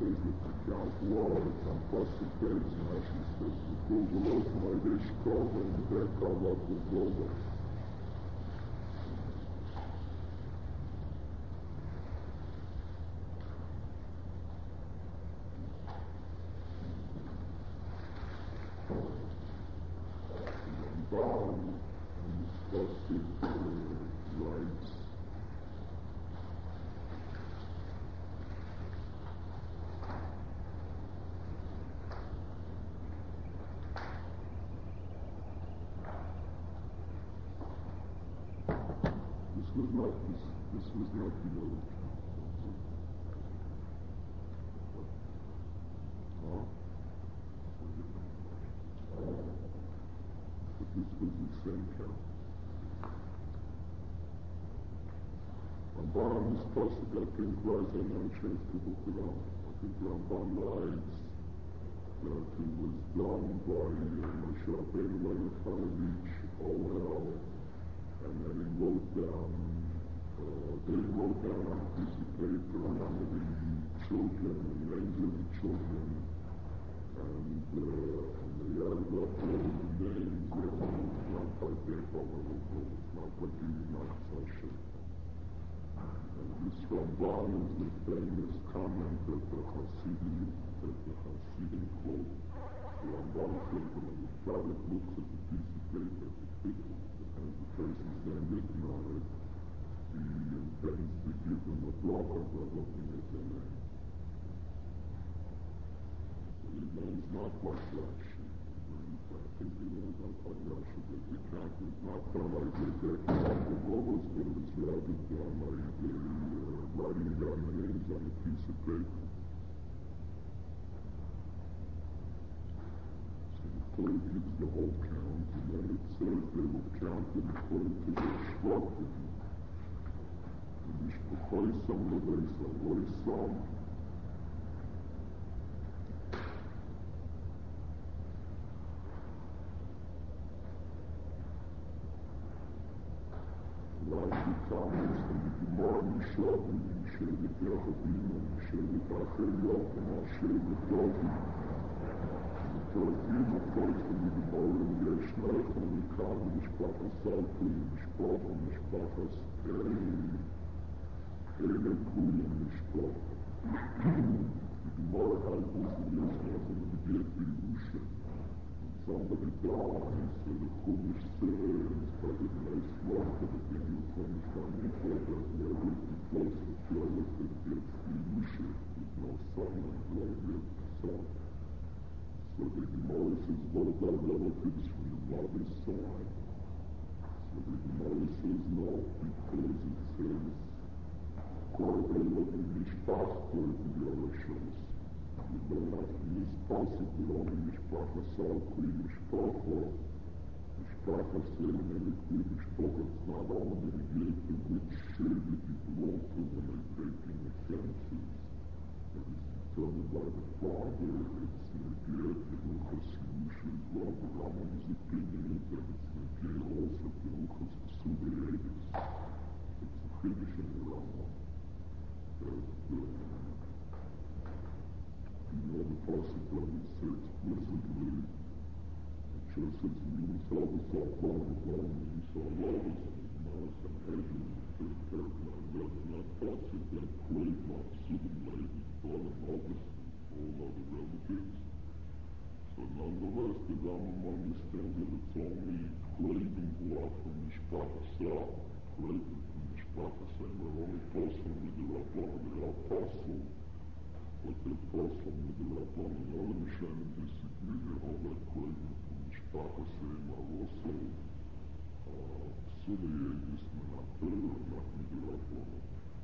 This was not the other count. Huh? But this was the same count. Ramban is possible, I think, was an entrance to the Quran. I think Ramban writes that it was done by Moshe Rabbeinu Lechanovich, OL, and then he wrote down they wrote down on a piece of paper under the children, the names of the children, and they added up all the names. It's not by paper, it's not by giving out session. And this Ramban is the famous comment that the Hasidim quote. The Ramban says that when the tzaddik looks at the piece of paper, and the person's name written on it, he intends to give them a bracha by looking at their name. So he learns not by Rashi. I think he learns not by Rashi, that the count is not done like the Logos, but it's rather done like writing down the names on a piece of paper. So the Torah gives the whole count, and then it says they will count it according to their structure. Before some of the some. Rashi comments on the Gemara Yishav, Yishevet Yachavim, Yishevet Acher Yachem, Yishevet Yachem. The Torahim, of course, in the Gemara, Yeshnech, and the Kam, Mishpachas Salki, Mishpachas Ele Kulam Mishpach. The Gemara has this Yeshnech and the Get Yerusha. When somebody dies, so the Chumash says, but it makes one for the thing you finish on equal, that whoever is the closest relative gets Yerusha. There's no son and blood gets the son. So the Gemara says, what about relatives from your mother's side? So the Gemara says no, because it says, Mishpach towards the Yerushas. You don't have to use possibly only Mishpachas Salkli, Mishpachas Selemenikli, Mishpach. It's not only the gate to which Shevet you belong to when they're taking the census. It is determined by the father. It's negate to Luchas Yerusha as well. The Rambam's opinion is that it's negate also to Luchas Psuleis. It's a Chiddush in the Rambam. You know the Pasuk that it says explicitly, it just says, you saw the Safran, you saw Lois, and Maas, and Hedges, and third paragraph, that's not Pasuk, that Klave, Machsudim, Levi, Bala, August, and all other relatives. So nonetheless, the Rambam understands that it's only Klavim who are from Mishpachasah, Klavim from Mishpachasah, and they're only possible with the Rabban, they're apostle, but they're possible with the Rabban. And other Rishonim disagree, they hold that Klavim from Mishpachasah are also Psuleis, not with the Rabban.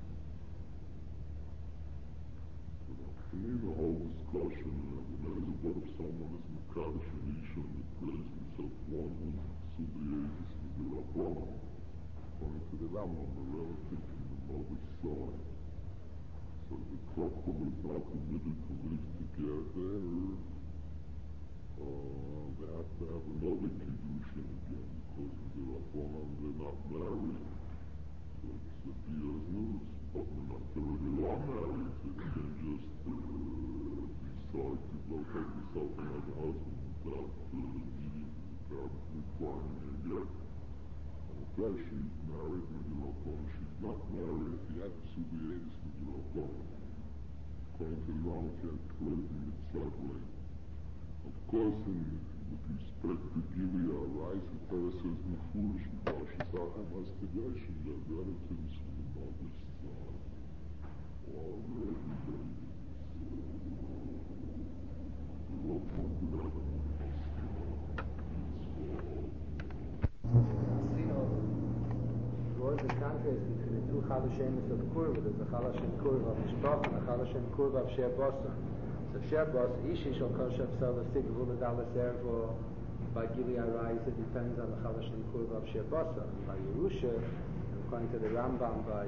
To me, the whole discussion is what if someone is Mekadosh and Isha and he prays himself one who's Psuleis with the Rabban. According to the Rambam, the relative from the mother's side. So the couple is not permitted to live together. They have to have another Kiddushin again because of the Rabbanan, they're not married. So it's the Diaz news. but when after you are married, you can just decide to locate yourself another husband without requiring a get. Okay, she's married, Megillah, she's not married, you have to be Eidus, Megillah. According to the Rambam, you have to close the mitzvah. Of course, with respect to Gilead, right, the Torah says, Mefurish, Mepashasachem, Mastigation, that relatives from the mother's side are everybody. Well, the contrast between the two Chalashemis of Kurva. There's a Chalashem Kurva of Mishpach and a Chalashem Kurva of Sher Bosa. So Sher Bosa, Ishi Shal Kol Shem Sala Sigvul Adala Servo, by Gilead Rais, it depends on the Chalashem Kurva of Sher Bosa. And by Yerusha, according to the Rambam, by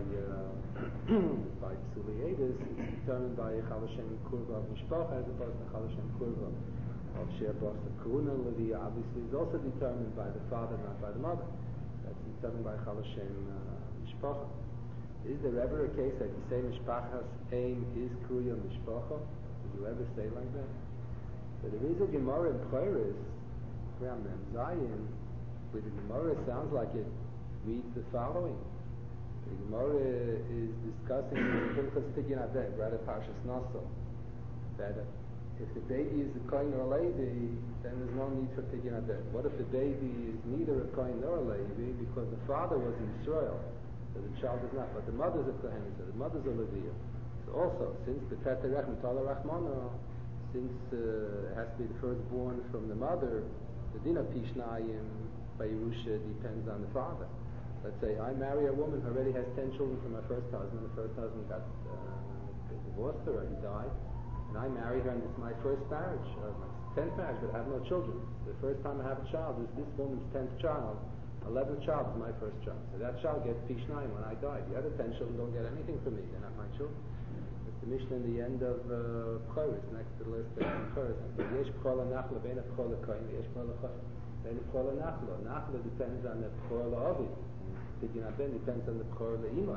Psuli Eidus, it's determined by Chalashem Kurva of Mishpach as opposed to Chalashem Kurva of Sher Bosa. Karuna Levi obviously is also determined by the father, not by the mother. That's determined by Chalashem Mishpacha. Is there ever a case that you say Mishpacha's aim is Kruya Mishpacha? Did you ever say like that? But there is a Gemara in Choros, Ram Zayin, where the Gemara sounds like it reads the following. The Gemara is discussing Hilchos Pidyon Adeh, right at Parshas Naso, that if the baby is a Kohen or a Levi, then there's no need for Pidyon Adeh. What if the baby is neither a Kohen nor a Levi because the father was in Israel, so the child is not, but the mother's a Kohen, so the mother's a Levi. So also, since the Peter Rechem Tala Rachmana, since it has to be the firstborn from the mother, the Dina Pishnayim by Yerusha depends on the father. Let's say I marry a woman who already has 10 children from her first husband. The first husband got divorced or he died. And I marry her, and it's my first marriage, my 10th marriage, but I have no children. The first time I have a child is this woman's 10th child. 11th child is my first child. So that child gets Pishnayim when I die. The other 10 children don't get anything from me. They're not my children. It's the Mishnah in the end of Choros, next to the list of Choros. Yesh Pchola Nachla, Beina Pchola Kohen, Yesh Pchola Kohen. Beina Pchola Nachla. Nachla depends on the Pchola Ovi. Pidyon Adeh depends on the Pchola Imai.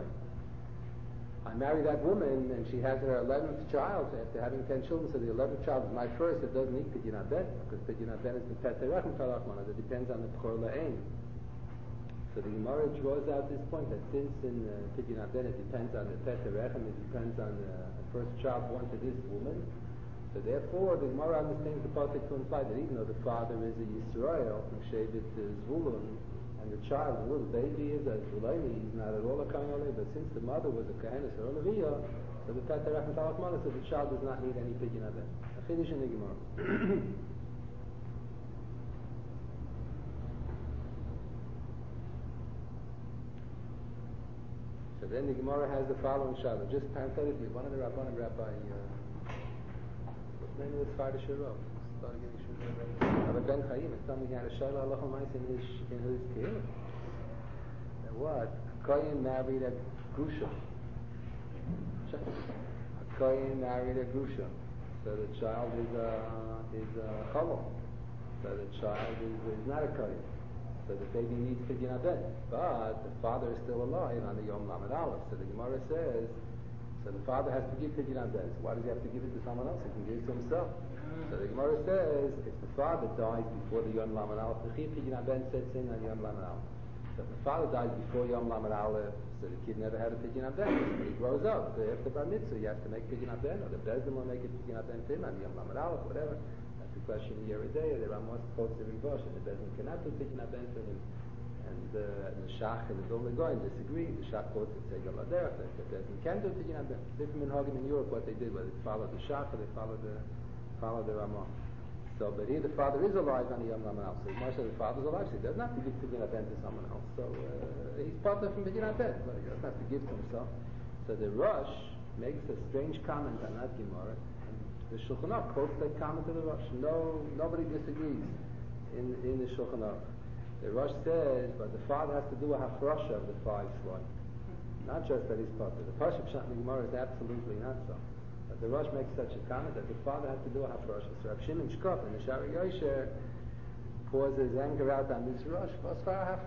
I marry that woman, and she has her 11th child after having 10 children, so the 11th child is my first. It doesn't need Pidyon Adeh, because Pidyon Adeh is the Peter Rechem Talachman. It depends on the Pchola Ein. So the Gemara draws out this point that since in Pidyon Adeh it depends on the Peter Rechem, it depends on the first child born to this woman. So therefore, the Gemara understands the pasuk to imply that even though the father is a Yisrael, from Shevet Zvulun, and the child, the little baby is a Zulaimi, he's not at all a Kohen, but since the mother was a Kohenes or a Leviah, so the Peter Rechem Talachman, so the child does not need any Pidyon Adeh. A Chiddush in the Gemara. So then the Gemara has the following shadow. Just parenthetically, one of the Rabbanim, Rabbi, what's the name of this Fardish Rav? Started giving Shur Rabbi Ben Chaim, and somebody had a shadow Allah Almighty in his kehillah. That what? A Kohen married a Grusha. A Kohen married a Grusha. So the child is a Chalom. So the child is not a Kohen. So the baby needs Pidyon Adeh, but the father is still alive on the Yom Lamed Aleph. So the Gemara says, so the father has to give Pidyon Adeh. So why does he have to give it to someone else? He can give it to himself. So the Gemara says, if the father dies before the Yom Lamed Aleph, the Chiyuv Pidyon Adeh sets in on Yom Lamed Aleph. So if the father dies before Yom Lamed Aleph, so the kid never had a Pidyon Adeh. So when he grows up, after Bar Mitzvah, you have to make Pidyon Adeh, or the Bezdin will make a Pidyon Adeh for him on Yom Lamed Aleph, whatever. That's the question in Yeridei. The Ramos quotes the Ribosh, and the Bezdin cannot do Pidyon Adeh for him. And the Shach and the Vilna Gaon disagree. The Shach quotes the Segel Aderech, that the Bezdin can do Pidyon Adeh. Different minhagim in Europe, what they did, whether they followed the Shach or they followed the Ramah. So, but here the father is alive on the Yom Lamed Aleph. So Moshe, the father is alive, so he doesn't have to give Pidyon Adeh to someone else. So he's part of from Pidyon Adeh, but he doesn't have to give to himself. So the Rosh makes a strange comment on that Gemara, and the Shulchan Aruch quotes that comment of the Rosh. Nobody disagrees in the Shulchan Aruch. The Rosh says, but the father has to do a hafrasha of the 5 slot. Not just that he's part of the Pasuk Pshat in the Gemara is absolutely not so. But the Rosh makes such a comment that the father has to do a hafrasha. So Rav Shimon Shkop in the Shari Yosher pours his anger out on this Rosh. What?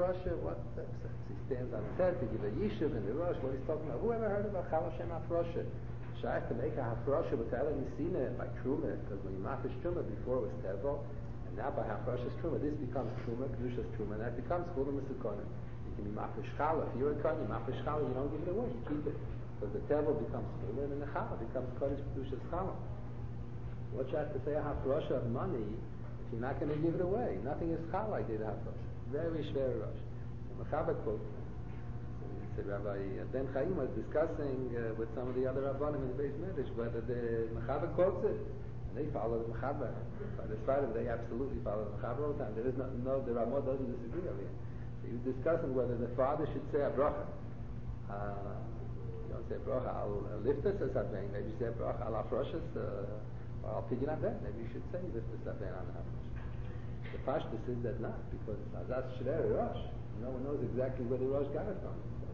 He stands on his head to give a yishuv in the Rosh. What he's talking about? Who ever heard about Chal Hashem Hafrosha? Shaykh to make a Hafrosha with Ela Nisina by Truma, because when you mafish Truma before it was Tevel, and now by Hafrosha's Truma, this becomes Truma, Kedusha's Truma, and that becomes Chula Misukona. You can be mafish Chala. If you're a Kohen, you mafish Chala, you don't give it away, you keep it. Because the Tevel becomes Chula, and then the Chala becomes Kodesh Kedusha's Chala. What you have to say a Hafrosha of money, if you're not going to give it away, nothing is Chala, I did a Hafrosha. Very schwer Rosh. Mechaber quote. So Rabbi Ben Chaim was discussing with some of the other Rabbanim in the Beis Medrash whether the Mechaber quotes it, and they follow the Mechaber. By the side of it, they absolutely follow the Mechaber all the time. There is no the Ramah doesn't disagree over here. So he was discussing whether the father should say a bracha. You don't say a bracha al liftas as Abbein. Maybe you say a bracha al Hafroshas or al Pidyon Abbein. Maybe you should say liftas Abbein on the Hafrosh. The Pashtus is that not, because that's Shver Rosh. No one knows exactly where the Rosh got it from.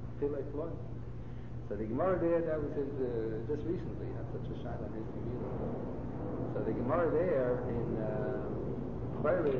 So the Gemara there, that was his, just recently, that's such a shine on his community. So the Gemara there in Chayris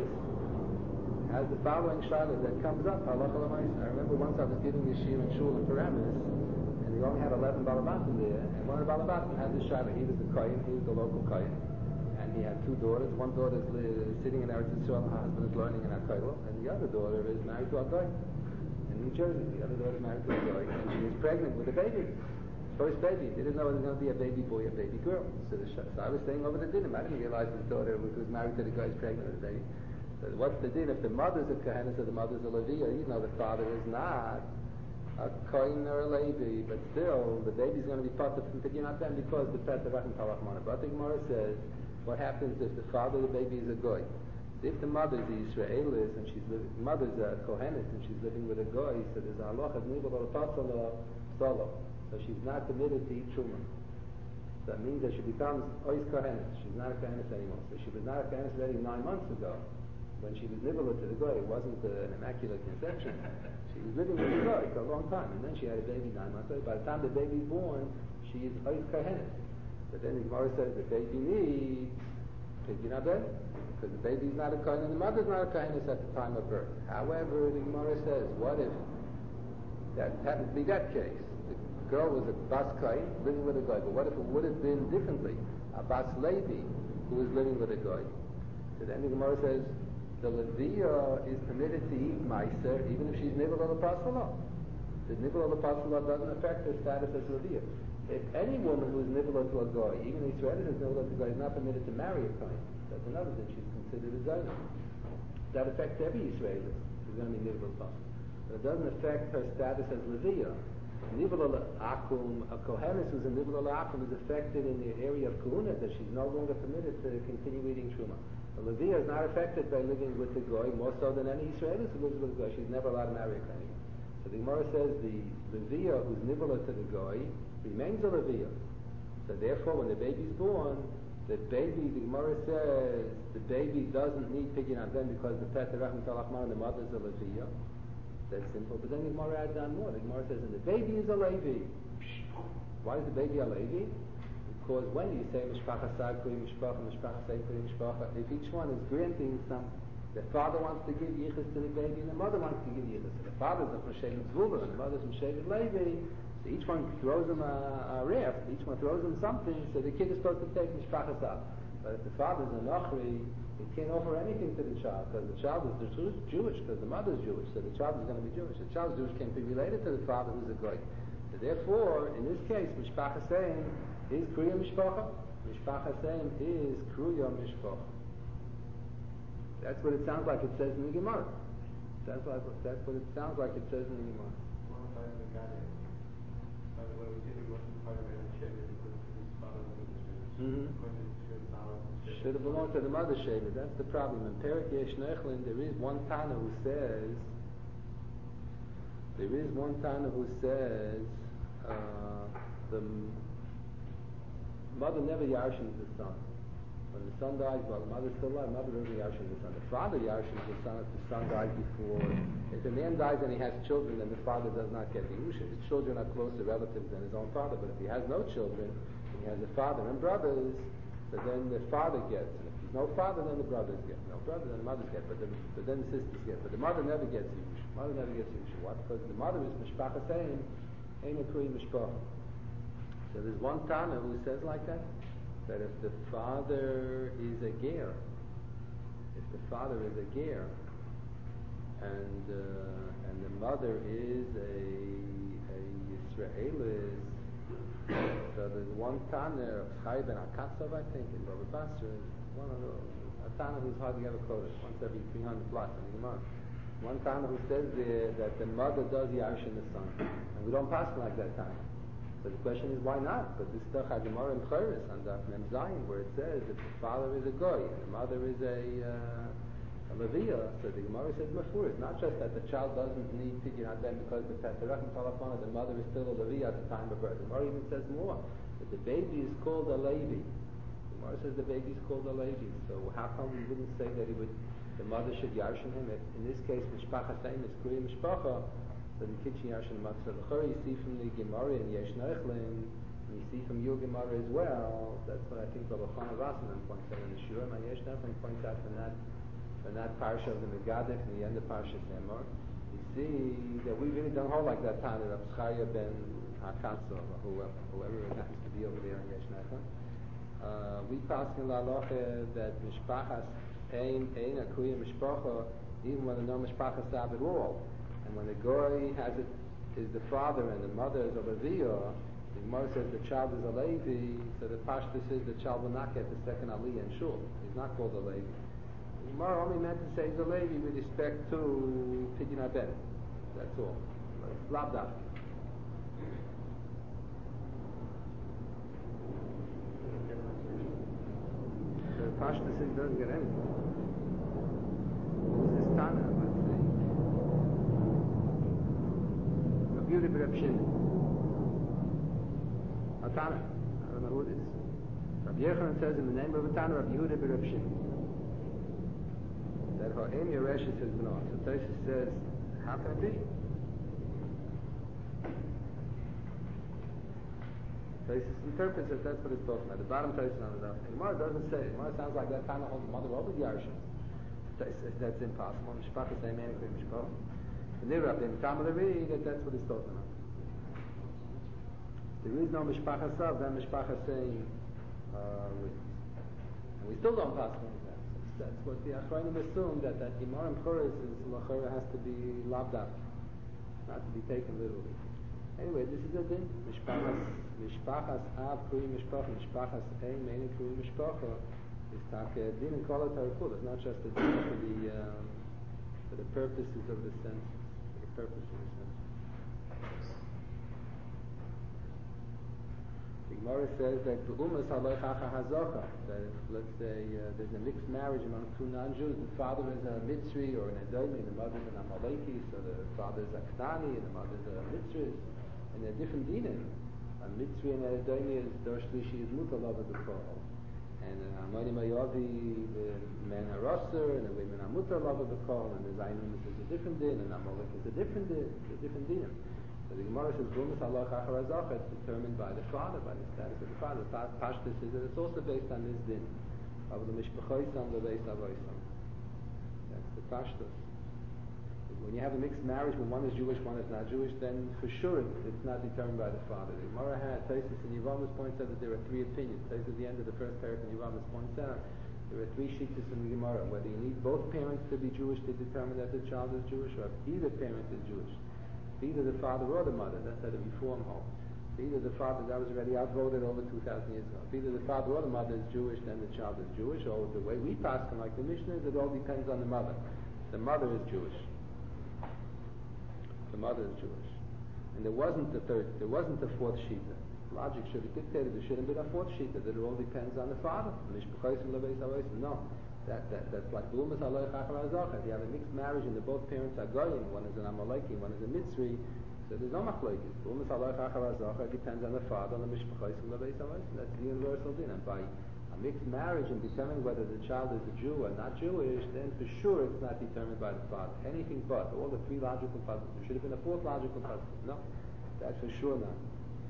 has the following shayla that comes up, halacha l'maisa. I remember once I was giving a shir in Shul in Paramus, and we only had 11 balabatim there, and one of the balabatim had this shayla. He was the kohen, he was the local kohen, and he had two daughters. One daughter is sitting in Eretz Yisrael, and her husband is learning in Kollel, and the other daughter is married to a guy in New Jersey. The other daughter is married to a guy, and she was pregnant with a baby. First baby. They didn't know it was going to be a baby boy or a baby girl. So I was staying over the dinner. I didn't realize his daughter was married to the guy who's pregnant with a baby. So what's the din? If the mother's a Kohenes or the mother's a Levi, even though the father is not a Kohen or a Levi, but still the baby's going to be part of Pidyon Abbein because the Pet Rachim Talachmana. But the Gemara says, what happens if the father of the baby is a goy? If the mother's a Yisraelis and mother's a Kohenes and she's living with a goy, so there's a halacha nivel or pasala solo. So she's not permitted to eat truma. So that means that she becomes ois Kohenes. She's not a Kohenes anymore. So she was not a Kohenes already 9 months ago. When she was nibbler to the goy, it wasn't an immaculate conception. She was living with the goy for a long time, and then she had a baby 9 months later. By the time the baby's born, she is ois Kohenes. But then the Gemara says the baby needs Pidyon Abbein, because the baby's not a Kohen and the mother's not a Kohenes at the time of birth. However, the Gemara says, what if that happened to be that case? The girl was a Bas Kohen living with a Goy, but what if it would have been differently? A Bas Levi who was living with a Goy. So then the Gemara says, the Leviya is permitted to eat Meiser even if she's Nivel of the Pasala. The Nivel of the Pasala doesn't affect her status as Leviya. If any woman who is nibbler to a goy, even Israel is nibbler to a goy, is not permitted to marry a kohen, that's another thing. She's considered a zayna. That affects every Israeli who's going to be nibbler possible. But it doesn't affect her status as Leviya. Nibbler akum, a kohenes who's a nibbler akum is affected in the area of kahuna that she's no longer permitted to continue eating truma. The Leviya is not affected by living with the goy more so than any Israeli who lives with a goy. She's never allowed to marry a kohen. So the Gemara says the Leviya who's nibbler to the goy remains a Leviya. So therefore, when the baby's born, the Gemara says, the baby doesn't need Pidyon Abbein because the Pet Rachim Talachman, the mother's a Leviya. That's simple. But then the Gemara adds on more. The Gemara says, and the baby is a Levi. Why is the baby a Levi? Because when you say Mishpacha Sakri, Mishpacha, Mishpacha Sakri, Mishpacha, if each one is granting some, the father wants to give Yichus to the baby and the mother wants to give Yichus. The father's a Moshe Zvula and the mother's Moshe Levi. So each one throws him a rift, each one throws him something, so the kid is supposed to take Mishpachas out. But if the father's a Nachri, he can't offer anything to the child, because the child is Jewish, because the mother's Jewish, so the child is going to be Jewish. The child's Jewish can't be related to the father who's a Goy. So therefore, in this case, Mishpachas is Kruya Mishpacha, Mishpachas is Kruya Mishpacha. That's what it sounds like it says in the Gemara. That's what it sounds like it says in the Gemara. Should have belonged to the mother Sheva. That's the problem. In Perek Yesh Nechlin, there is one Tana who says the mother never yarshins the son. When the son dies, while the mother's still alive, the mother doesn't yarshins the son. The father yarshins the son if the son dies before. If a man dies and he has children, then the father does not get the Yusha. His children are closer relatives than his own father. But if he has no children, and he has a father and brothers, so then the father gets. And if no father, then the brothers get. No brother, then the mothers get. But then the sisters get. But the mother never gets Yush. Mother never gets Yush. Why? Because the mother is Mishpacha saying, Ein Akui Mishpacha. So there's one Tana who says like that if the father is a ger, and the mother is a Yisraelis, so there's one Tana of Chai ben Akatsov, I think, in Baba Basra, a Tana who's hardly ever quoted, once every 300 plus in the Gemara. One Tana who says there that the mother does Yarshin the son, and we don't pass like that Tana. So the question is, why not? But this stuff has Gemara in Chayris on Daf Mem Zayin, where it says that the father is a goy and the mother is a Leviah. So the Gemara says Mafur. It's not just that the child doesn't need Pidyon Haben because the mother is still a Leviah at the time of birth. The Gemara even says more, that the baby is called a Levi. The Gemara says the baby is called a Levi. So how come we wouldn't say that the mother should yarshin him? If in this case Mishpacha Seim is Kriya Mishpacha, so the kitchen yarshin matzah l'chor, you see from the Gemara in Yesh Neichlin, and you see from your Gemara as well. That's what I think Rabbi Chana Wasserman points out in the Shur. And Yesh Neichlin points out from that parsha of the Megadef in the end of Parsha Emor. You see that we really don't hold like that Tana of Zchariah ben Hakatzov or whoever it happens to be over there in Yesh Neichlin. We pass in La Loche that Mishpachas Ein Akuya Mishpacha, even when the no Mishpacha Sab at all. And when the goy is the father and the mother is a Leviah, the Gemara says the child is a Levi, so the Pashtus says the child will not get the second Aliyah in Shul. He's not called a Levi. The Gemara only meant to say he's a Levi with respect to Pidyon Haben. That's all. But it's Labdaf. The Pashtus says he doesn't get anything. Who's this Tana? Beauty Reb Shimon. A Tana. I don't know who it is. Rabbi Yechanan says in the name of a Tana, Rabbi Yehuda Reb Shimon, that Ha'em Yereshes has been on. So Tosfos says, how can it be? Tosfos interprets that that's what it's talking about. The bottom Tosfos on the Daf. Gemara doesn't say it. Gemara sounds like that Tana holds the mother over the Yarshin. That's impossible. Mishpacha say Manikri Mishpacha. And they're up there in Tam Levi, that's what it's talking about. There is no Mishpacha Sav, then Mishpacha saying witness. And we still don't pass on that. That's what the Achrayim assume, that Gemara in Choros is Lachora has to be labdaf, not to be taken literally. Anyway, this is a din. Mishpachas Av Kuri Mishpacha, Mishpachas Ein Meini Kuri Mishpacha is Taka din and Kol HaTarikul. It's not just a din for the purposes of the sense. Purpose in a sense. The Gemara says that that if, let's say, there's a mixed marriage among two non-Jews, the father is a Mitzri or an Edomi, and the mother is an Amaleki, so the father is a Knani and the mother is a Mitzri, and they're different dinim. A Mitzri and an Edomi is Dor Shlishi is Mutal of the Kol, and Amoni Mayavi, the men are Rosser, and the women are Mutal of the Kol, and the Zainumis is a different din, and Amalek is a different din. It's a different dinim. So the Gemara says, Brumas Allah Chachar it's determined by the father, by the status of the father. Pashtus is that it's also based on this din. Of the Mishpachoisam, the Beis Avoisam. That's the Pashtus. When you have a mixed marriage, when one is Jewish, one is not Jewish, then for sure it's not determined by the father. The Gemara had, Tosfos in Yevamos points out that there are three opinions. Tosfos at the end of the first paragraph in Yevamos points out there are three shittas in the Gemara, whether you need both parents to be Jewish to determine that the child is Jewish, or if either parent is Jewish. Either the father or the mother, that's how the Reform holds. Either the father, that was already outvoted over 2,000 years ago. If either the father or the mother is Jewish, then the child is Jewish, or the way we pass them, like the Mishnah, it all depends on the mother. The mother is Jewish. The mother is Jewish. And there wasn't the fourth shita. Logic should have dictated there shouldn't be a fourth shita, that it all depends on the father. No. That's like Blumas Aloy Chachar Azachar. If you have a mixed marriage and both parents are Goyim, one is an Amaleki, one is a Mitzri, so there's no machlokes. Blumas Aloy Chachar Azachar depends on the father and the Mishpachosim Lebeis Avosim. That's the universal din. And by a mixed marriage and determining whether the child is a Jew or not Jewish, then for sure it's not determined by the father. Anything but. All the three logical puzzles. There should have been a fourth logical puzzle. No, that's for sure not.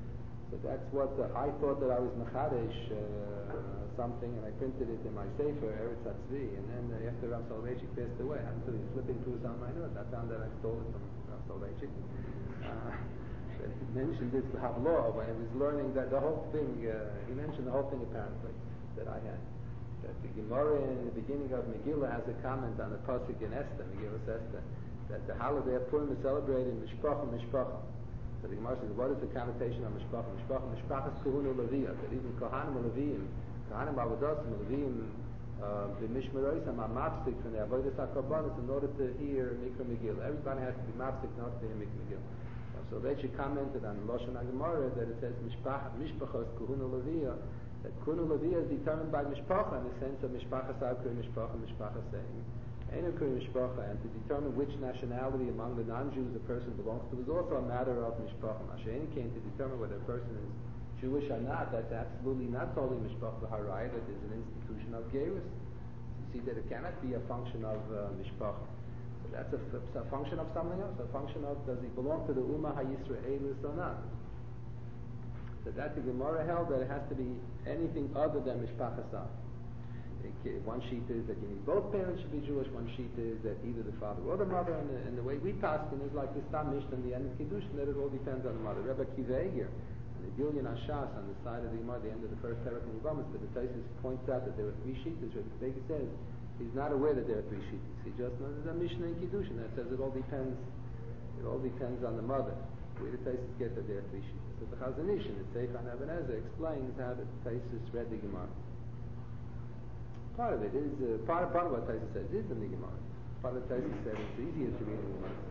So that's what I thought that I was Mechadish something, and I printed it in my Sefer, Eretz HaTzvi, and then after Rav Soloveitchik passed away, I'm flipping through some of my notes. I found that I stole it from Rav Soloveitchik. That he mentioned this to Havlo when he was learning that the whole thing, he mentioned the whole thing apparently that I had. That the Gemara in the beginning of Megillah has a comment on the Pasuk in Esther, Megillah Esther, that the holiday of Purim is celebrated in Mishpacha. So the Gemara says, what is the connotation of Mishpacha? Mishpacha is Kahuna Leviyah, that even Kohanim or Leviyim, Kohanim Avodasim, Leviyim, the Mishmeroisam are mapsik from the Avodas HaKorbanos in order to hear Mikra Megillah. Everybody has to be mapsik not to hear Mikra Megillah. So they actually commented on Lashon HaGemara that it says Mishpacha is Kahuna Leviyah, that Kahuna Leviyah is determined by Mishpacha in the sense of Mishpacha Sarkri, Mishpacha saying Einokri Mishpacha, and to determine which nationality among the non-Jews a person belongs to is also a matter of Mishpacha. Mashiach came to determine whether a person is Jewish or not. That's absolutely not totally Mishpacha Haraya, that is an institution of Gerus. You see that it cannot be a function of Mishpacha. So that's a function of something else, a function of does he belong to the Ummah HaYisraelis or not. So that the Gemara held that it has to be anything other than Mishpacha Sar. One sheet is that you need both parents should be Jewish. One sheet is that either the father or the mother. And the way we paskin is like the Stam Mishnah and the end of Kiddushin, that it all depends on the mother. Rebbe Akiva Eiger and the Gilyon Ashas on the side of the Gemara, the end of the first paragraph in Yevamos, but the Taisus points out that there were three sheets. Where the Bega says he's not aware that there are three sheets. He just knows there's a Mishnah in Kiddushin that says it all depends. It all depends on the mother. Where the Taisus get that there are three sheets. So the Chazon Ish in the Sefer on Even HaEzer explains how the Taisus read the Gemara. Part of it is, part of what Taisus says is in the Gemara. Part of Taisus said it's easier to read in the Gemara.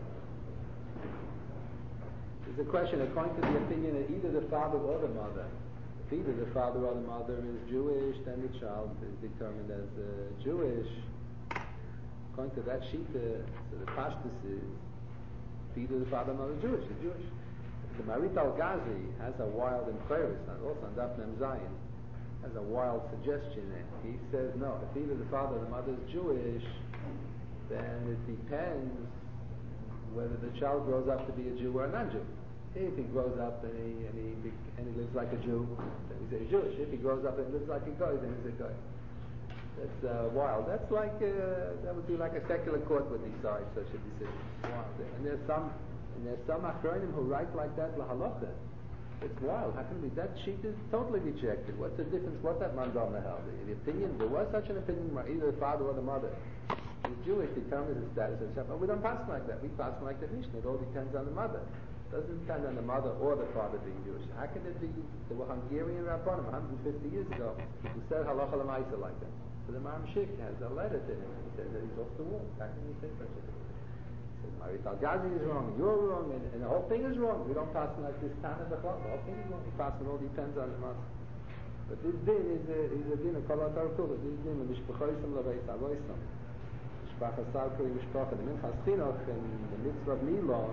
There's a question, according to the opinion of either the father or the mother. If either the father or the mother is Jewish, then the child is determined as Jewish. According to that sheet, so the Pashtus is, if either the father or the mother is Jewish, they're Jewish. The Marit Al-Ghazi has a wild inquiry, also on Daf Mem Zayin, has a wild suggestion there. He says, no, if either the father or the mother is Jewish, then it depends whether the child grows up to be a Jew or a non-Jew. If he grows up and he lives like a Jew, then he's Jewish. If he grows up and lives like a Goy, then he's a Goy. That's wild. That's like, that would be like a secular court would decide such a decision. It's wild. And there's some Achronim who write like that, lahalacha. It's wild. How can it be? That sheet is totally rejected. What's the difference? What that Mandana held? The opinion, there was such an opinion by either the father or the mother. The Jewish determines the status of Shabbat. But we don't pass like that. We pass like the Mishnah. It all depends on the mother. It doesn't depend on the mother or the father being Jewish. How can it be? There were Hungarian Rabbanim 150 years ago who said halacha l'maisa like that. So the Maram Shik has a letter to him. He says that he's off the wall. How can you say such a thing? Marit Al-Ghazi is wrong, you're wrong, and the whole thing is wrong. We don't pass like this Tana B'chol. The whole thing is wrong. We pass it all depends on the master. But this din is a din of Kol HaTarkul. This din of Mishpachoisam L'Beis Avoisam. Mishpacha Sarkri Mishpacha. The Minchas Chinuch in the mitzvah of Milo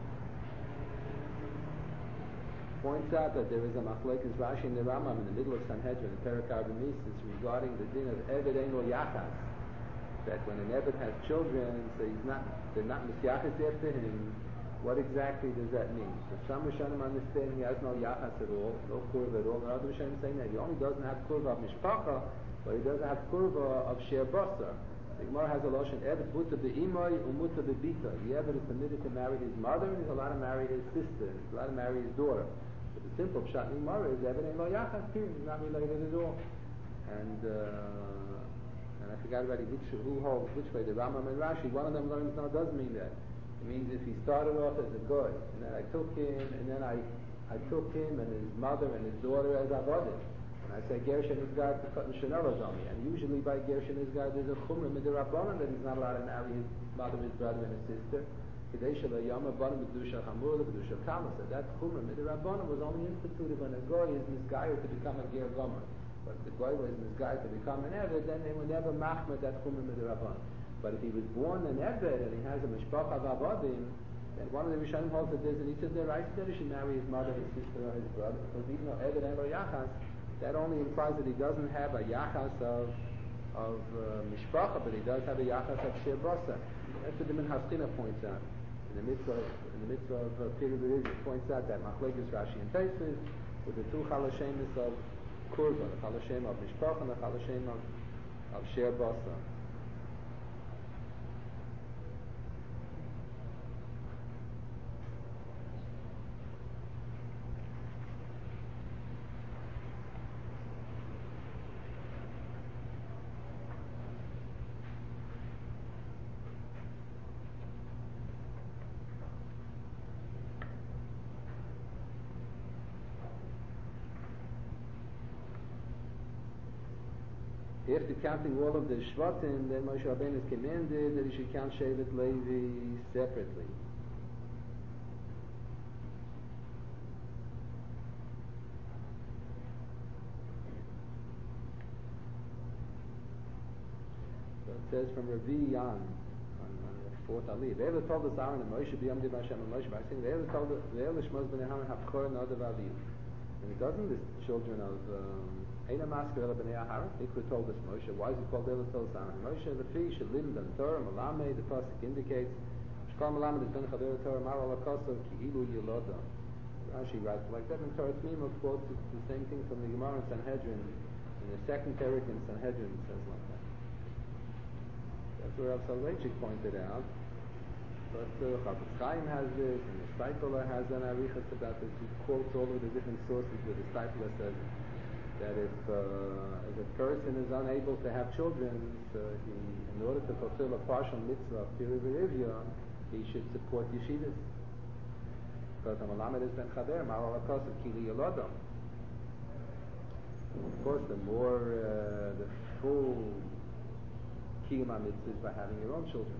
points out that there is a machlokes Rashi in the Rambam in the middle of Sanhedrin, in Perek Arba Mises, regarding the din of Eved Ein Lo Yachas. That when an Eved has children, so they're not Misyachas after him, what exactly does that mean? So some Rishonim understand he has no Yachas at all, no Kurva at all, and other Rishonim saying that he only doesn't have Kurva of Mishpacha, but he doesn't have Kurva of Sher Basar. The Gemara has a lotion, Eved Muta Be'imoi Umuta Be'bita. The Eved is permitted to marry his mother, and he's allowed to marry his sister, and he's allowed to marry his daughter. But the simple pshat in Gemara is Eved ain't lo Yachas, period. He's not related at all. And I forgot already who holds which way, the Rambam and Rashi. One of them learns no, it doesn't mean that. It means if he started off as a goy, and then I took him, and then I took him and his mother and his daughter as avodim, and I say Gershon is God to cut Mishanelas on me, and usually by Gershon is God there's a chumrah midrabanan that he's not allowed to marry his mother, his brother, and his sister. Kadesha la'yama banim b'dusha chamur b'dusha kama. So that chumrah midrabanan was only instituted when a goy is misguided to become a ger gomer. But if the goy was misguided to become an Eved, then they would never machmer that chumrah midrabanan. But if he was born an Eved and he has a mishpacha of avodim, then one of the Rishonim holds that there's, and he says they're right that he should marry his mother, his sister, or his brother, because even though Eved ain't lo Yachas, that only implies that he doesn't have a Yachas of mishpacha, but he does have a Yachas of Sher Basar. That's what the Minchas Chinuch points out. In the mitzvah of Pirei Berizah, points out that machlokes Rashi and Taisus, with the two Chalashemis of Kurban, the Chalashem of Mishpach and the Chalashem of Sher Basa. After counting all of the Shvatim, then Moshe Rabbeinu is commanded that he should count Shevet Levi separately. So it says from Ravi Yan on the fourth Aliyah. They ever told us Aaron and Moshe b'yamdi b'Hashem and Moshe b'Hashem. They ever told us the Eilish Moshe b'nei Haman hafchor nadav aviv. And it doesn't list children of Eina Masker Ela B'nei Aharon. Ikra told us Moshe. Why is he called Ela told us Aaron? Moshe Lefi Shalim Dan Torah Malame. The pasuk indicates Shkol Malame is Ben Chaver Torah Mar Ala Kosov Ki Ilu Yeloda. Rashi writes like that. And Torah Tzmima quotes the same thing from the Gemara in Sanhedrin. In the second Perek in Sanhedrin it says like that. That's where Rav Soloveitchik pointed out. But Chafetz Chaim has this, and the Steipler has an arichas about this. He quotes all of the different sources where the Steipler says that if a person is unable to have children, so in order to fulfill a partial mitzvah of Piri V'Rivya, he should support yeshivas. Because the Malamed is Ben Chaver, Ma'al HaKos of Kili Yolodom. Of course, the more, the full Kiyum HaMitzvah is by having your own children.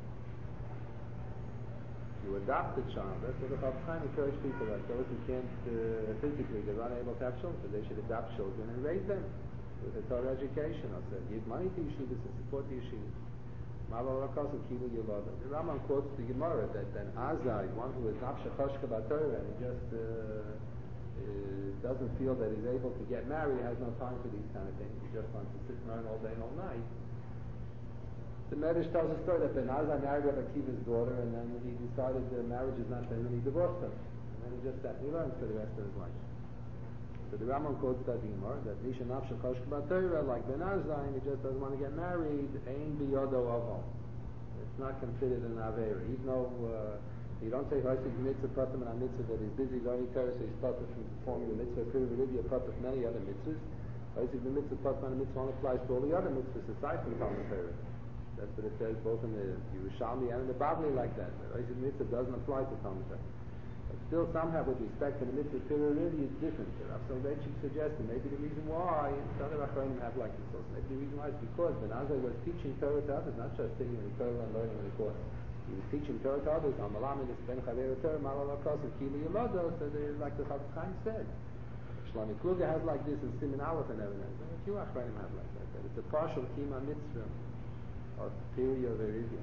You adopt a child. That's what the Chafetz Chaim encourage people, like those who can't physically, they're unable to have children, so they should adopt children and raise them with a Torah education. Or give money to yeshivas and support the yeshivas. Ma'al HaKos of Kili Yolodom. The Rambam quotes the Gemara that an Azai, one who is not shechoshka b'Torah and he just doesn't feel that he's able to get married, has no time for these kind of things. He just wants to sit and learn all day and all night. The Medrash tells a story that Ben Azai married Rabbi Akiva's daughter, and then he decided the marriage is not for him, and he divorced her. And then he just sat and he learned for the rest of his life. So the Rambam quotes that Gemara, that Nisha Nafsha Choshka B'Torah, like Ben Azai, and he just doesn't want to get married, Ein Biyodo Avon. It's not considered an Aveira. Even though you don't say Hosig Mitzvah Pratam and Mitzvah that he's busy learning Torah, so he's started from performing the Mitzvah, Piri V'Rivya Pratam, many other mitzvahs. Hosig the Mitzvah Pratam and Mitzvah only applies to all the other mitzvahs aside from Talmud Torah. That's what it says both in the Yerushalmi and in the Bavli like that. The Hosig Mitzvah doesn't apply to Talmud Torah. But still somehow with respect to the Mitzvah Piri V'Rivya it's different. So Rav Soloveitchik suggested maybe the reason why other Achronim have like this also. Maybe the reason why is because Ben Azai was teaching Torah to others, not just sitting in the Torah and learning in the course. He was teaching Torah to others. On Malamed is Ben Chaver Torah, Ma'al HaKos of Kili Yolodo, so they're like the Chafetz Chaim said. Shlomi Kluger has like this in Siman Aleph and everything. And a few Achronim have like that. That it's a partial Kima Mitzvah of Piri V'Rivya.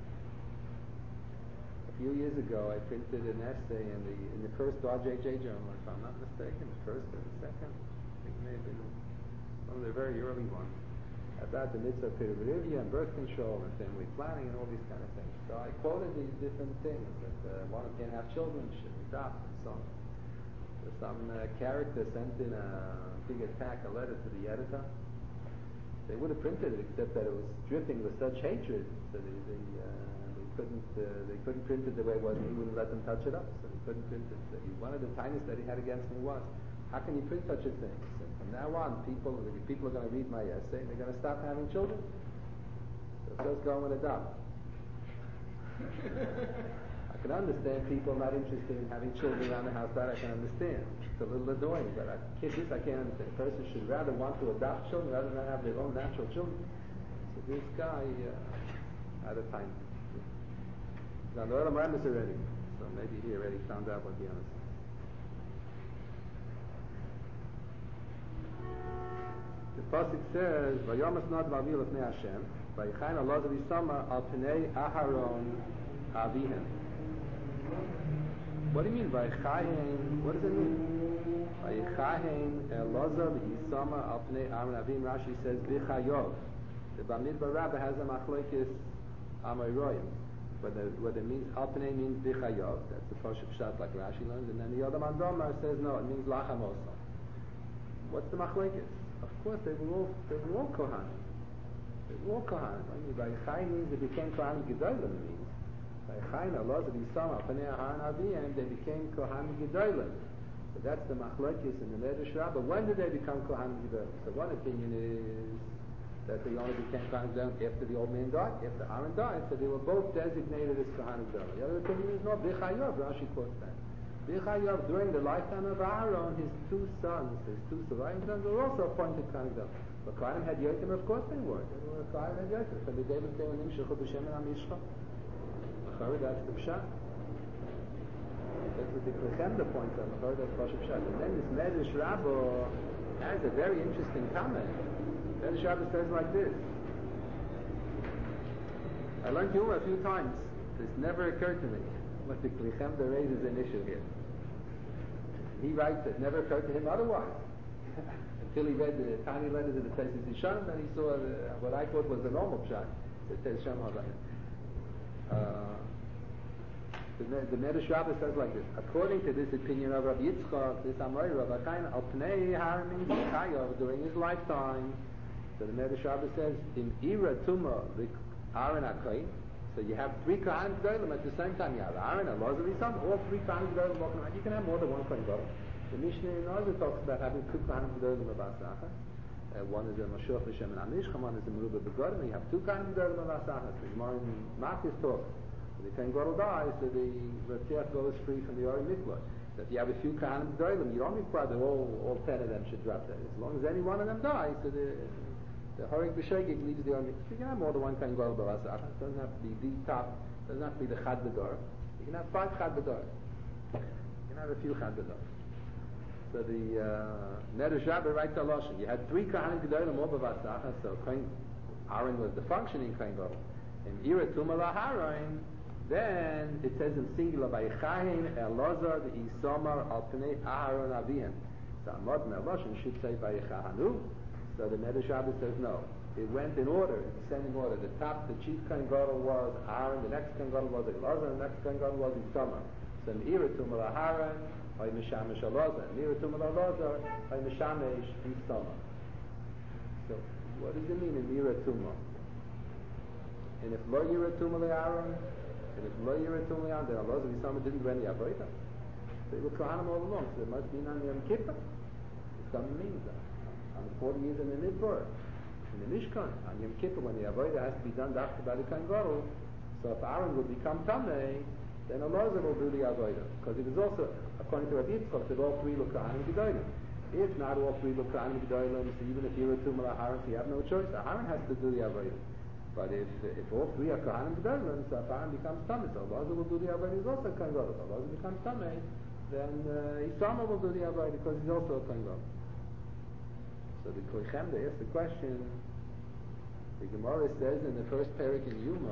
A few years ago, I printed an essay in the first RJJ journal, if I'm not mistaken, the first or the second. I think it may have been one of the very early ones, about the mitzvah of Piri V'Rivya and birth control and family planning and all these kind of things. So I quoted these different things that one who can't have children should adopt and so on. So some character sent in a big attack, a letter to the editor. They would have printed it, except that it was dripping with such hatred, so they couldn't print it the way it was, and he wouldn't let them touch it up, so they couldn't print it. So one of the tiniest that he had against me was, how can you print such a thing? So from now on, people are going to read my essay, and they're going to stop having children. So just go and adopt. I can understand people not interested in having children around the house. That I can understand. It's a little annoying, but I can't understand. A person should rather want to adopt children rather than have their own natural children. So this guy had a time. He's on the Olam Ramis already, so maybe he already found out what he understands. The pasuk says, "Vayomas not v'avil l'fnei Hashem, vayichayin Allah v'isama al pnei Aharon avihem." What do you mean by Chayin? What does it mean? By Chayin Elazar v'Yisama al pnei Aaron Avim. Rashi says B'Chayov. The Bamidbar Rabbah has a machlokes Amoraim. whether it means Alpnei means Bichayov, that's the Pashup Pshat like Rashi learns, and then the other Mandamar says no, it means Lachamosa. What's the machlekes? Of course, they were all Kohanim. They were all Kohanim. I mean, by Chai means they became Kohanim Gedolim. It means by Chai Allah that he saw Alpnei Aharon Aviyim, they became Kohanim Gedolim. So that's the machlekes in the Medrash Rabbah. When did they become Kohanim Gedolim? So one opinion is that they only became Kohanim Gedolim after the old man died, after Aaron died, so they were both designated as Kohanim Gedolim. The other opinion is no, Bichayov, Rashi quotes that. Bichayov, during the lifetime of Aaron, his two surviving sons, were also appointed Kohanim Gedolim. But Kohanim had Yotim, of course they were. They were Kohanim had Yotim. So the David they were Nimshechu B'Shem and Amishcha. That's the Pshat. That's what the Klechemda points out. That's Pashup Pshat. And then this Medrash Rabbah has a very interesting comment. Medrash Rabbah says like this. I learned Yuma a few times. This never occurred to me. What the Klechemda raises an issue here. He writes it never occurred to him otherwise. Until he read the tiny letters of the Tesis Yishanim, and he saw what I thought was the normal Pshat. The Tesis Yishanim. The Medrash Rabbah says like this. According to this opinion of Rabbi Yitzchak, this Amray Rabbi Chaim Alpnei Aharon means Chayov during his lifetime. So the Medrash Rabbah says in Ira Tuma Aaron HaKohen. So you have three Kohanim Gedolim at the same time. You have Aaron, Elazar, his son, all three Kohanim Gedolim walking around. You can have more than one Kohen Gadol. The Mishnah in Nazir talks about having two Kohanim Gedolim of Asacha. One is a Mashuach B'Shem and Amishcha, one is a Merubah B'Godim. You have two Kohanim Gedolim of Asacha. The Gemara in Makis talks. The Kohen Gadol dies, so the Ratziach goes free from the Ori Mikvah. So if you have a few Kohanim Gedolim, you don't require that all 10 of them should drop dead. As long as any one of them dies, so the Horig B'Shegig leaves the Ori Mikvah. You can have more than one Kohen Gadol B'Asacha. It doesn't have to be the top, it doesn't have to be the Chad B'Dor. You can have 5 Chad B'Dor. You can have a few Chad B'Dor. So the Medrash Rabbah writes a Lashon. You had 3 Kohanim Gedolim all B'Asacha, so Aaron was the functioning Kohen Gadol. And Ira Tuma L'Aharon, then it says in singular by Chaim Elazar the Isamar Alpnei Aharon Avihim. So Amad Meloshin should say by Chahanu. So the Medrash Rabbah says no. It went in order, in descending order. The top, the chief Kohen Gadol was Aaron. The next Kohen Gadol was Elazar. The next Kohen Gadol was Isamar. So Ira Tuma L'Aharon by Mishamesh Elazar. Ira Tuma L'Elazar by Mishamesh Isamar. So what does it mean in Ira Tuma? And if Lo Ira Tuma L'Aaron, and if Lo Ira Tuma L'Aaron, then Allah didn't do any Avodah. They were Kohanim all along, so it must mean on Yom Kippur. Something means that. On the 40 years in the Midbar, in the Mishkan, on Yom Kippur, when the Avodah has to be done after by the Kohen Gadol, so if Aaron would become Tamei, then Allah will do the Avodah. Because it was also, according to Rabbi Yitzchak, that all 3 look Kohanim Gedolim. If not all 3 look Kohanim Gedolim, so even if Ira Tuma L'Aaron, so you have no choice. Aaron has to do the Avodah. But if all 3 are Kohanim Gedolim, so if Aaron becomes Tamei, so Allah will do the Avodah. He's also a Kohen Gadol. If Allah becomes Tamei, then Isamar will do the Avodah because he's also a Kohen Gadol. So the Klechemda asks the question. The Gemara says in the first parak in Yuma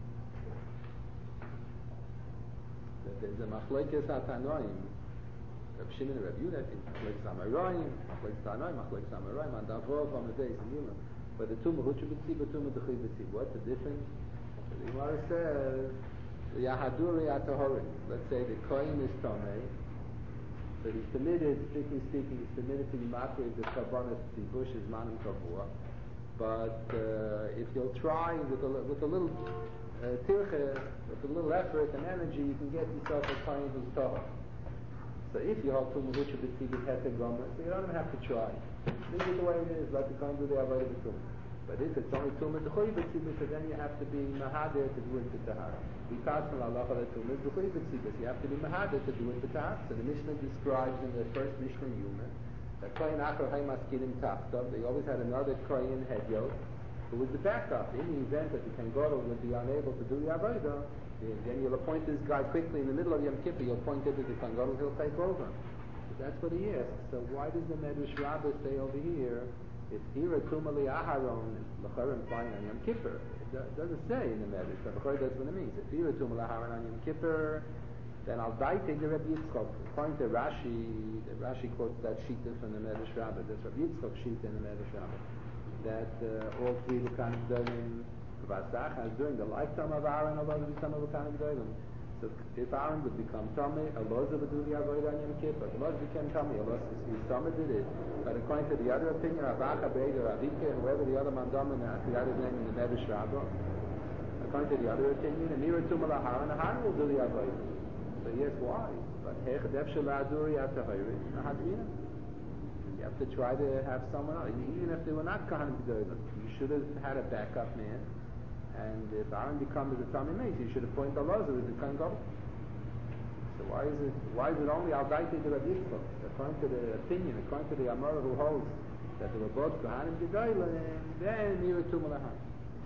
that there's a machlekes hatanoim, Reb Shimon and Reb Yehuda, machlekes amarayim, machlekes hatanoim, machlekes amarayim, and davov on the days in Yuma. But the tumah huchu b'tziba, tumah d'chui b'tziba. What's the difference? So the Gemara says the yahaduri atahorim. Let's say the kohen is tamei, so he's permitted, strictly speaking, he's permitted to be makriv the karbonos tzibush is manim kavua. But if you'll try with a little tirche, with a little effort and energy, you can get yourself a kohen who's tahor. So if you have tumah huchu b'tziba hetegomer, so you don't even have to try. This is the way it is. Let the kohen do the avodah b'tumah. But if it's only tumah d'chui b'tziba, so then you have to be mahader to do it b'tahara. We pass from Allah that tumah d'chui b'tziba, so you have to be mahader to do it b'tahara. So the Mishnah describes in the first Mishnah Yuma that kohen achar hay maskinim tachtav. They always had another kohen head yoke who was the backup in the event that the kohen gadol would be unable to do the avodah. Then you'll appoint this guy quickly in the middle of Yom Kippur. You'll appoint him to the kohen gadol. He'll take over. That's what he asks. So why does the Medrash Rabbah say over here, it's Ira Tuma L'Aharon, L'chor implying on Yom Kippur? It doesn't say in the Medrash, but L'chor that's what it means. If Ira Tuma L'Aharon on Yom Kippur, then I'll take the Rabbi Yitzchak. According to Rashi, Rashi quotes that shita from the Medrash Rabbah. That's Rabbi Yitzchak shita in the Medrash Rabbah. That all 3 Kohanim Gedolim, Vasacha is during the lifetime of Aaron, Allah will become Elokanu G'dolim. So if Aaron would become Tomei, Elazar would do the Avodah on Yom Kippur. If Elazar became Tomei, his Tomei did it. But according to the other opinion, Rav Acha, Be'ed, or Avike, whoever the other Mandam, I forgot his name in the Medrash Rabbah, according to the other opinion, Amir Tumah Laharon, Aaron will do the Avodah. So yes, why? But Hechad Efshel La'aduri Atahayri, Nahadrina. You have to try to have someone else. Even if they were not Kohanim G'dolim, you should have had a backup man. And if Aaron becomes a Tomei Meis, you should appoint Elazar as the Kohen Gadol. So why is it only Al-Daiti the Rav Yitzchak? According to the opinion, according to the Amora who holds that they were both Kohanim G'dolim, then Mira Tumah Laharon.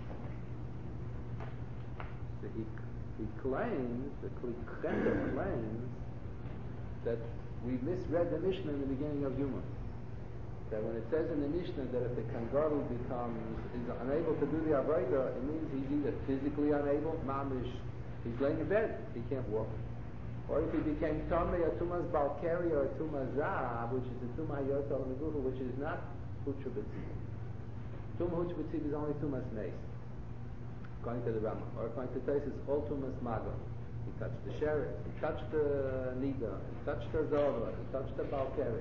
So he claims, the Kli Cheta claims that we misread the Mishnah in the beginning of Yuma. That when it says in the Mishnah that if the Kohen Gadol is unable to do the Avodah, it means he's either physically unable, mamish, he's laying in bed, he can't walk. Or if he became Tomei, a Tumas Balkari or a Tumas Zav, which is the Tumah Yotel Megufa, which is not Hutra B'tziv. Tumah Hutra B'tziv is only Tumas Meis, according to the Rambam. Or according to Taisus, all Tumas Maga. He touched the Sheret, he touched the Nida, he touched the Zova, he touched the Balkari.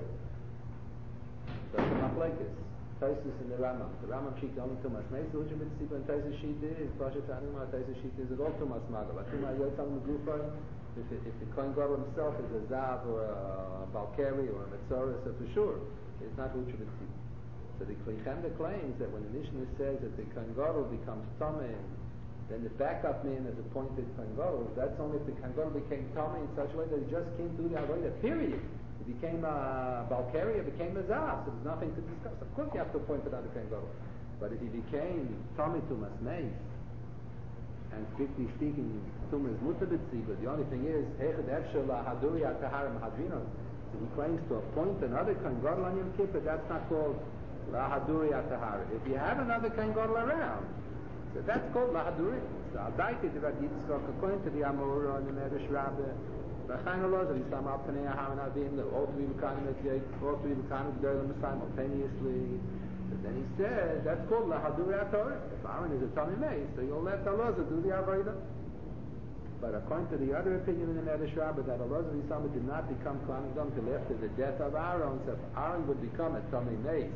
So the Machlekes, Taisus and the Rambam. The Rambam sheet only Tumas Meis, the Hutra B'tziv, and Taisus sheet is, Pashat Anuma, Taisus sheet is all Tumas Maga. But Tumah Yotel Megufa, if the Kohen Gadol himself is a Zav or a Balkari or a Metzora, so for sure, it's not Hutra B'tziv. So the Kli Cheta claims that when the Mishnah says that the Kohen Gadol becomes Tomei, then the backup man is appointed Kohen Gadol. That's only if the Kohen Gadol became Tomei in such a way that he just can't do the Avodah, period. He became a Balkari, he became a Zav, so there's nothing to discuss. Of course you have to appoint another Kohen Gadol. But if he became Tomei Tumas Meis, and strictly speaking, Tumah is Mutar B'tziv, but the only thing is, Hechad Efshel La'aduri Ataharim Hadrinos. So he claims to appoint another Kohen Gadol on Yom Kippur, that's not called La'aduri Atahar. If you have another Kohen Gadol around, so that's called La'aduri. So Al-Daiti the Rav Yitzchak, according to the Amora and the Medrash Rabbah, V'chayin Elazar, Yisam Al-Panei Aharon Avim, all three B'kanim G'dolim simultaneously. But then he said, that's called Lahaduri Atorah. If Aaron is a Tomei Meis, so you'll let Elazar do the Avodah. But according to the other opinion in the Medrash Rabbah, that Elazar Yisama did not become Kohen Gadol until after the death of Aaron, so if Aaron would become a Tomei Meis,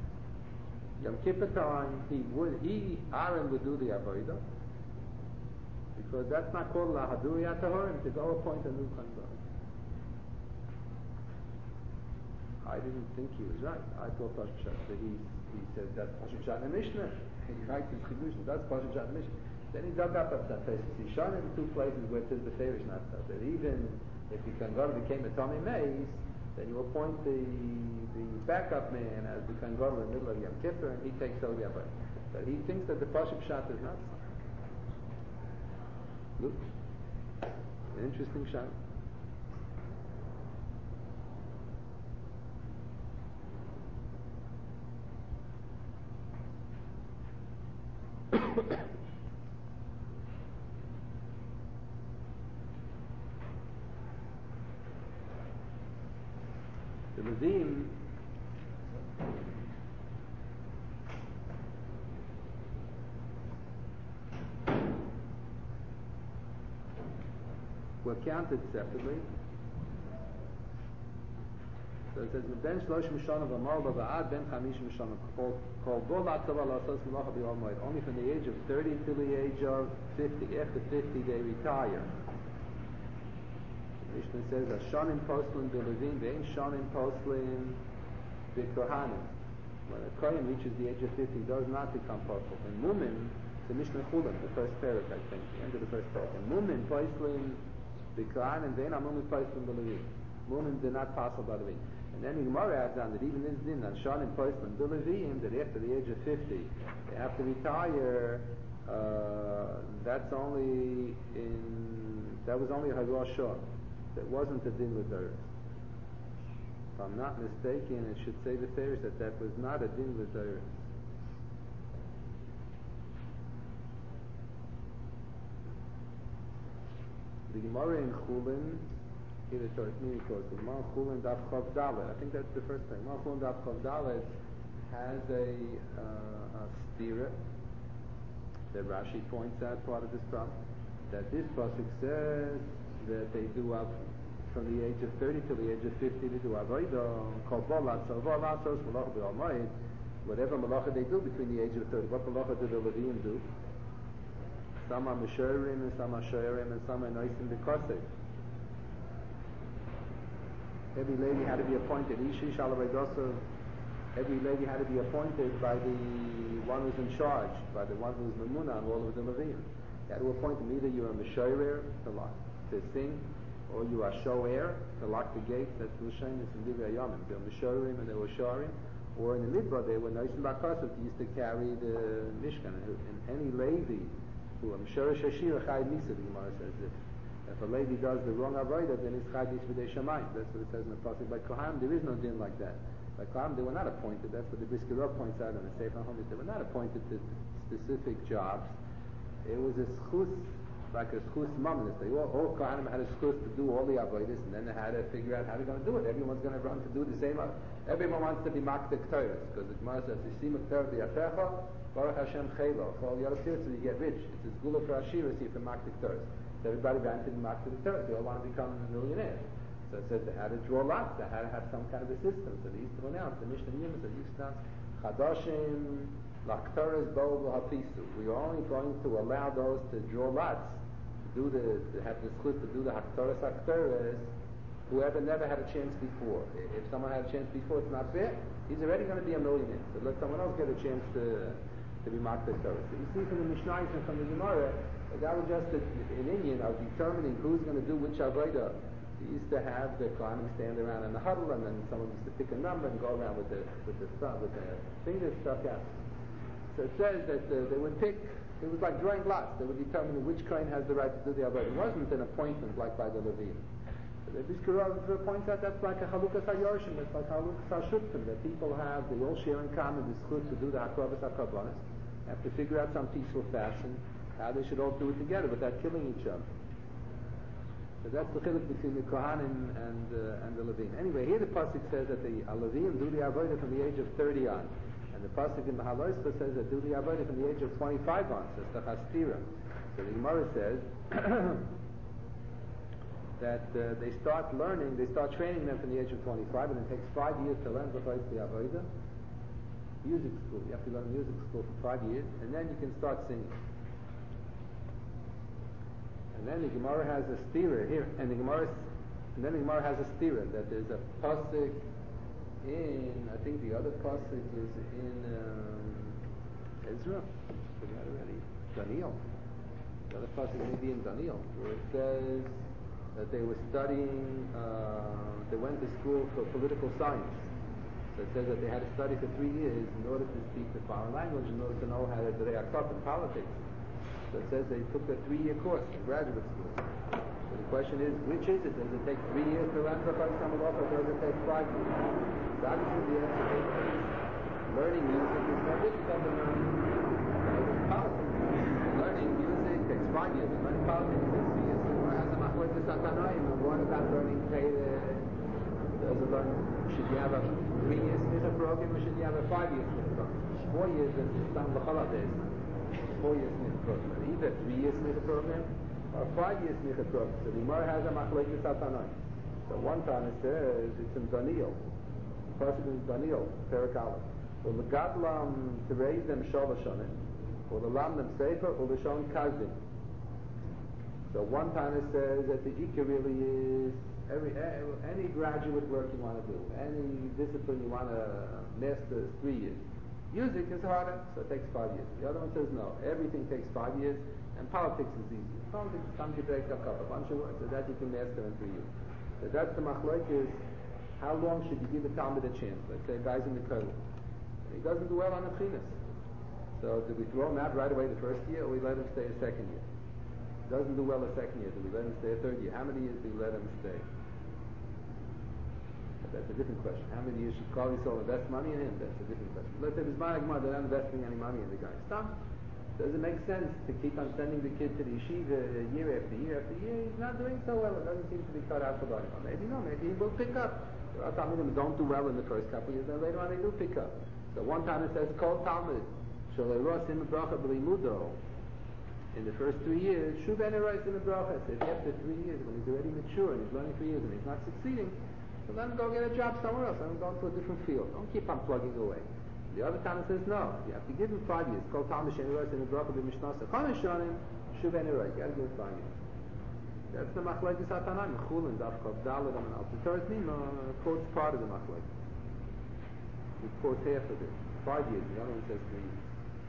Yom Kippur time, Aaron would do the Avodah, because that's not called Lahaduri Atorah, to go appoint a new Kohen Gadol. I didn't think he was right. I thought that he said that's Pashat Shat in the Mishnah. He writes his conclusion. That's Pashat Shat in the Mishnah. Then he dug up at that place. He shone in two places where it says the Ferish not so. That even if the Kohen Gadol became a Tomei Meis, then you appoint the backup man as the Kohen Gadol in the middle of Yom Kippur, and he takes over the Avodah. But he thinks that the Pashat Shat is not so. Look, an interesting shot. The Levim were counted separately. So it says, Ben Shlosh Mishana V'Mal V'Ad Ben Chamish Mishana called Bo La'Tzava La'Sos Melacha B'Yom Moed. Only from the age of 30 until the age of 50. After 50 they retire. The Mishnah says, Ashanim Poslim B'Levim Ve'en Shanim Poslim B'Kohanim. When a Kohen reaches the age of 50, he does not become Poslim. And Mumin, the Mishnah Chulam, the first parak, I think, the end of the first parak. And Mumin Poslim B'Kohanim Ve'en Mumin Poslim B'Levim. Mumin did not pass by the Levim. And then the Gemara adds on that even this din, Shanim Poslim B'Levim, that after the age of 50, they have to retire. That was only a Hagah Shor. That wasn't a din with Eretz. If I'm not mistaken, it should say the Ferish that was not a din with Eretz. The Gemara in Chulin, here it's meaning close. The Gemara in Chulin Daf Chav Dalet. I think that's the first thing. Gemara Chulin Daf Chav Dalet has a stira that Rashi points out part of this problem, that this pasuk says that they do up from the age of 30 till the age of 50, they do avodah, kol bolatzos, malacha b'almoed, whatever malacha they do between the age of 30. What malacha do the Leviim do? Some are mishorim, and some are shoyerim, and some are noisim b'kosei. Every lady had to be appointed. Ishish alavedosav. Every lady had to be appointed by the one who's in charge, by the one who's memuna on all of the Leviim. You had to appoint them. Either you're a mishoyer to sing, or you are shoer to lock the gates. That's l'shenis and divrei yamim. They were mishoyerim and they were shorim. Or in the midbar, they were noisim b'kosei. They used to carry the mishkan. And any lady who a mishoyer shashir chay misa, the Gemara says this. If a lady does the wrong avodah, then it's chaydish b'dei shamayim. That's what it says in the pasuk. By Kohanim, there is no din like that. By Kohanim, they were not appointed. That's what the Brisker Rav points out in the Sefer HaHomis. They were not appointed to specific jobs. It was a schus, like a schus mamonis. All Kohanim had a schus to do all the avodas, and then they had to figure out how they're going to do it. Everyone's going to run to do the same. Everyone wants to be maktek Torah, because the Gemara says, "Yisim Torah b'yatecha, baruch Hashem chaylo." For all the other spirits, you get rich. It's a gula for Ashiras, you for maktek Torah. Everybody ran to the maktek Torah. They all want to become millionaires. So it says they had to draw lots. They had to have some kind of a system. So they used to announce the Mishnah Yom. So they used to announce Chadashim Laktaras Bo Hafisu. We are only going to allow those to draw lots, to have the schus to do the Haktaras, whoever never had a chance before. If someone had a chance before, it's not fair. He's already going to be a millionaire. So let someone else get a chance to be maktek Torah. So you see from the Mishnah and from the Gemara, that was just an Indian of determining who's going to do which avodah. They used to have the Kohanim stand around in the huddle, and then someone used to pick a number and go around with the finger stuck out. So it says that they would pick. It was like drawing lots. They would determine which kohen has the right to do the avodah. It wasn't an appointment like by the Leviim. So the Brisker Rav points out that's like a halukas hayorshim. It's like halukas hashutfim. That people have, they all share in common the schus to do the hakravas hakabanis. Have to figure out some peaceful fashion how they should all do it together without killing each other. So that's the chiluk between the Kohanim and the Leviim. Anyway, here the pasuk says that the Leviim do the avodah from the age of 30 on, and the pasuk in the Haloispa says that do the avodah from the age of 25 on. So it's the Chastira. So the Gemara says that they start training them from the age of 25, and it takes 5 years to learn the avodah. Music school. You have to go to music school for 5 years, and then you can start singing. And then the Gemara has a stira here, and then the Gemara has a stira that there's a pasuk in, I think the other pasuk is in Ezra. I forgot already. Daniel. The other pasuk may be in Daniel, where it says that they were studying. They went to school for political science. So it says that they had to study for 3 years in order to speak the foreign language, in order to know how to react in politics. So it says they took a 3-year course in graduate school. So the question is, which is it? Does it take 3 years to learn Zachar Samaloch, or does it take 5 years? So obviously the answer is learning music is more difficult than learning politics. Learning music takes 5 years. Learning politics takes 3 years. So as a machloek satanoim, and what about learning Torah? Does it learn? Should you have a 3-year smicha program, or should you have a 5-year smicha program? 4 years is some l'chala days. 4 years smicha program. Either 3 years smicha program or 5 years smicha program. So the Gemara has a machlokes satanoim. So one time it says it's in Daniel. The person is Daniel, Perek Aleph. Or the gadlam to raise them sholoshonim, or the lam them sefer, or the shon kazdim. So one time it says that the ikar really is any graduate work you want to do, any discipline you want to master is 3 years. Music is harder, so it takes 5 years. The other one says no, everything takes 5 years, and politics is easy. Politics is something you break up a bunch of words, so that you can master in 3 years. So that's the machlok is, how long should you give a Talmud a chance? Let's say a guy's in the kollel. He doesn't do well on the chinas. So do we throw him out right away the first year, or we let him stay a second year? He doesn't do well the second year, do we let him stay a third year? How many years do we let him stay? That's a different question. How many years should Klal Yisrael invest money in him? That's a different question. Let's say there's they're not investing any money in the guy. Stop. Does it make sense to keep on sending the kid to the yeshiva year after year after year? He's not doing so well. It doesn't seem to be cut out for money. Maybe no. Maybe he will pick up. There are Talmudim who don't do well in the first couple of years, then later on they do pick up. So one time it says, Kol Talmud, Shalei Rosim Bracha B'limudo, in the first 3 years, Shuv Enerais in the bracha. So if after 3 years, when he's already mature and he's learning 3 years and he's not succeeding, so let him go get a job somewhere else. Let him go into a different field. Don't keep on plugging away. The other Tana says no. You have to give him 5 years. Called Talmud Enerais in the bracha b'mishnasa. Chonishanim Shuv Enerais. You got to give him 5 years. That's the machlekes Hatanan. Chulin Daf Chav Daled and Al Torah Nima quotes part of the machlekes. He quotes half of it. 5 years. The other one says 3 years.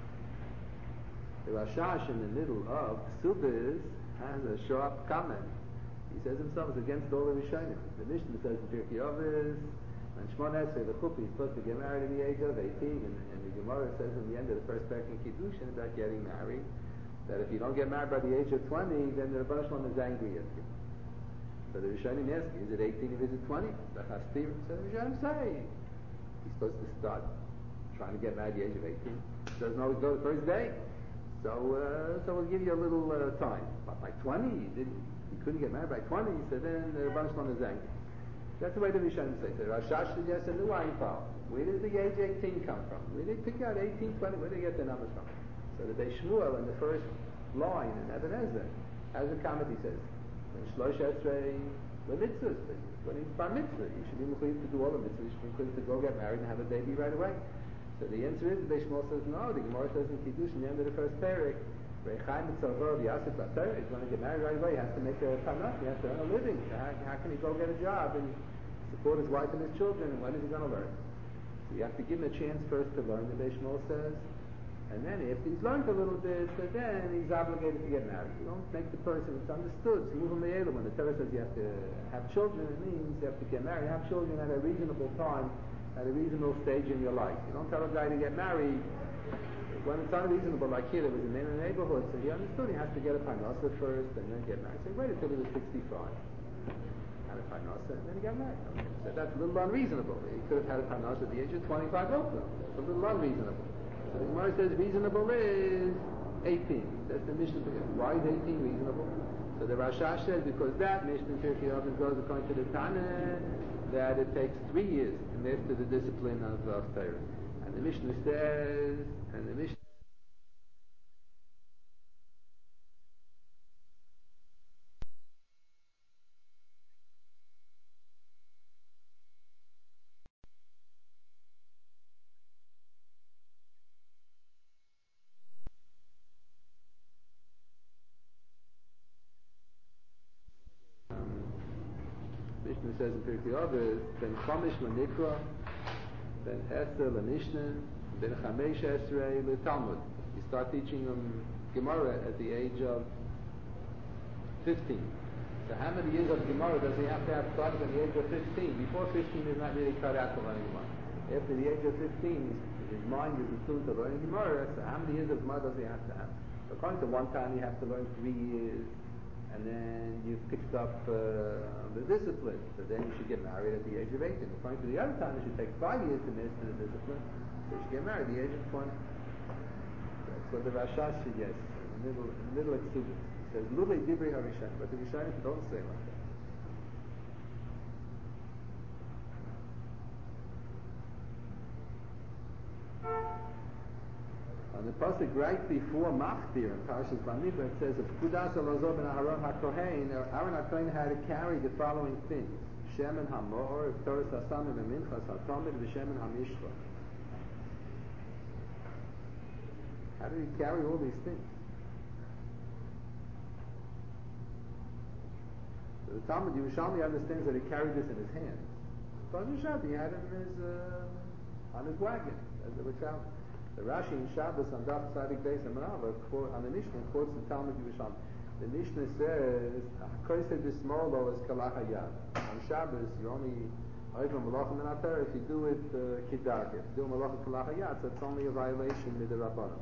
The Rashash in the middle of Ksubis has a sharp comment. He says himself it's against all the Rishonim. The Mishnah says in Pirkei Avos, when Shmon Esrei the Chuppah is supposed to get married at the age of 18, and the Gemara says in the end of the first parak in Kiddushin about getting married, that if you don't get married by the age of 20, then the Rebbeinu Shalom is angry at you. So the Rishonim ask, is it 18 or is it 20? The Chastir says, the Rishonim say, he's supposed to start trying to get married at the age of 18. It doesn't always go the first day. So we'll give you a little time. But by 20, he couldn't get married by 20, so then the Rebbeinu Shalom is angry. That's the way the Rishonim say. So Rashash suggests in the Weinfall, where does the age 18 come from? Where did they pick out 18, 20? Where did they get the numbers from? So the Beis Shmuel in the first line in Eben Ezra has a comment. He says, when Shlosh Esrei the mitzvahs, when he's bar mitzvah, you should be mechuyev to do all the mitzvahs. You should be mechuyev to go get married and have a baby right away. So the answer is, the Beis Shmuel says no. The Gemara says in Kiddush, in the end of the first parak, Rechaim Mitzavor V'Yasif B'Torah is going to get married right away. He has to make a parnas. He has to earn a living. So how can he go get a job and support his wife and his children? And when is he going to learn? So you have to give him a chance first to learn, the Beis Shmuel says. And then after he's learned a little bit, so then he's obligated to get married. You don't make the person, it's understood. It's moving the Elam. When the Torah says you have to have children, it means you have to get married. Have children at a reasonable time, at a reasonable stage in your life. You don't tell a guy to get married when it's unreasonable. Like here, there was a man in the neighborhood, so he understood he has to get a parnasa first and then get married. So he waited till he was 65. Had a parnasa and then he got married. So that's a little unreasonable. He could have had a parnasa at the age of 25 also. It's a little unreasonable. So the Gemara says reasonable is 18. That's the Mishnah. Why is 18 reasonable? So the Rashash says because that Mishnah Pirkei Avos goes according to the Tana that it takes 3 years to master the discipline of Torah. And the Mishnah says, and the Mishnah says in Pirkei Avos, ben Chomish l'Nikra, ben Esther l'Mishnah, ben Chamesh Esrei l'Talmud. You start teaching them Gemara at the age of 15. So how many years of Gemara does he have to have started at the age of 15? Before 15 is not really cut out to learning Gemara. After the age of 15, his mind is attuned to learning Gemara, so how many years of Gemara does he have to have? So according to one time, you have to learn 3 years, and then you've picked up the discipline, so then you should get married at the age of 18. According to the other time, it should take 5 years to master the discipline, so you should get married at the age of 20. That's what the Rashash suggests in the middle of Ksubis. He says, Lulei Divrei HaRishonim, but the Rishonim don't say like that. On the pasuk right before Machdir in Parashas Bamidbar, it says, "Of Kudas Elazar ben Aharon HaKohen, Aaron HaKohen had to carry the following things: Shemen HaMohor, Toras HaSamim, and Minchas HaTomid, V'Shemen HaMishcha." How did he carry all these things? So the Talmud Yerushalmi understands that he carried this in his hands. But he had it on his wagon as they were traveling. The Rashi in Shabbos on Daf Tzadik Beis Amarav on the Mishnah quotes the Talmud Yerushalmi. The Mishnah says, "Koisei b'smolo is kalach hayad." On Shabbos, you only over malachim and ater if you do it kidarke. If you do malachim kalach hayad, so it's only a violation with the rabbanon.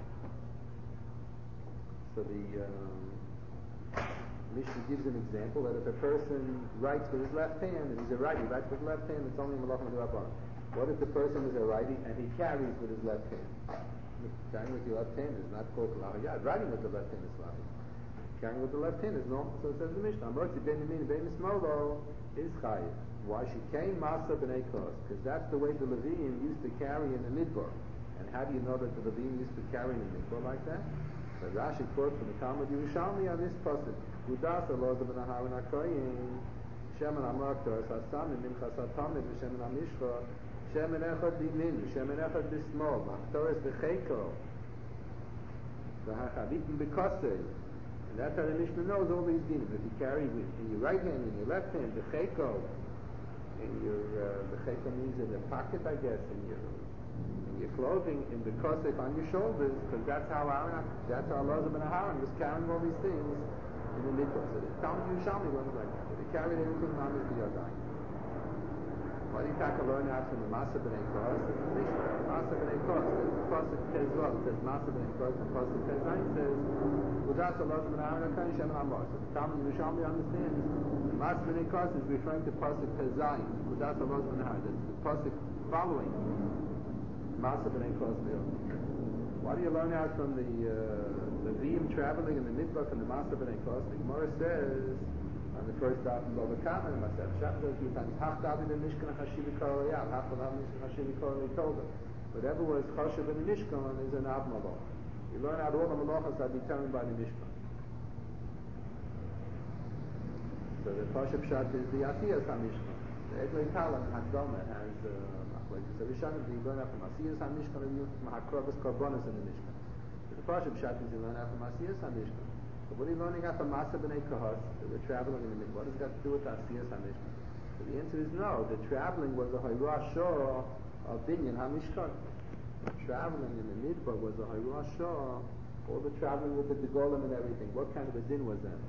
So the Mishnah gives an example that if a person writes with his left hand and he's a righty, writes with his left hand, it's only malachim with the rabbanon. What if the person is a righty and he carries with his left hand? Carrying with your left hand is not called kalachayad. Writing with the left hand is lachim. Carrying with the left hand is normal. So it says the Mishnah, Amrotzi ben Yamin ben Mismolo is chayiv. Why she came masa b'nei kos? Because that's the way the Leviim used to carry in the midbar. And how do you know that the Leviim used to carry in the midbar like that? But Rashi quotes from the Talmud Yerushalmi on this pasuk, Udas Elazar ben Aharon HaKoyin, Shemen HaMaktos, Hasamim Minchas HaTamid, Shemen HaMishcha, Shemen Echad Bimin, Shemen Echad Bismol, Machtoris B'Cheiko, V'Hachavitim B'Kosei. And that's how the Mishnah knows all these dinim. If you carry in your right hand, in your left hand, B'Cheiko, in your B'Cheiko means in the pocket, I guess, in your clothing, in the kosef on your shoulders, because that's how Elazar ben Aharon was carrying all these things in the mikvah. So the Talmud Yerushalmi learns like that. They carried everything on with the Yadayim. Why do you take a learn out from the Masa b'nei Kos? It's the Mishnah. Masa b'nei Kos. The pasuk Tez Vav says Masa b'nei Kos. The pasuk Tez Zayin says Udas Elazar ben Aharon HaKoyin Shemen HaMor. So the Talmud Yerushalmi understands the Masa b'nei Kos is referring to pasuk Tez Zayin. Udas Elazar ben Aharon. That's the pasuk following Masa b'nei Kos. Why do you learn out from the Vim traveling in the Midbar from the Masa b'nei Kos? The Gemara says on the first daf in Bava Kama, Masech Shabbat, a few times, Hach David in Mishkan HaChashiv Kol Yam, Hach David in Mishkan HaChashiv Kol Yam, told him. Whatever was Chashiv in the Mishkan is an Ab Malach. You learn out all the Malachas are determined by the Mishkan. So the Chashiv Pshat is the Asiyas HaMishkan. The Eglei Talan, Hakdama, has so we learn out from Asiyas HaMishkan and Mahakrobas Korbanos in the Mishkan. So the Chashiv Pshat is you learn out from Asiyas HaMishkan. So what are you learning out from Masa b'nei Kahos? So we're traveling in the Midbar. What does it got to do with Asiyas HaMishkan? So the answer is no. The traveling was a Hayrah Shah of Binyan HaMishkan. Traveling in the Midbar was a Hayrah Shah. All the traveling with the Degolim and everything. What kind of a din was that?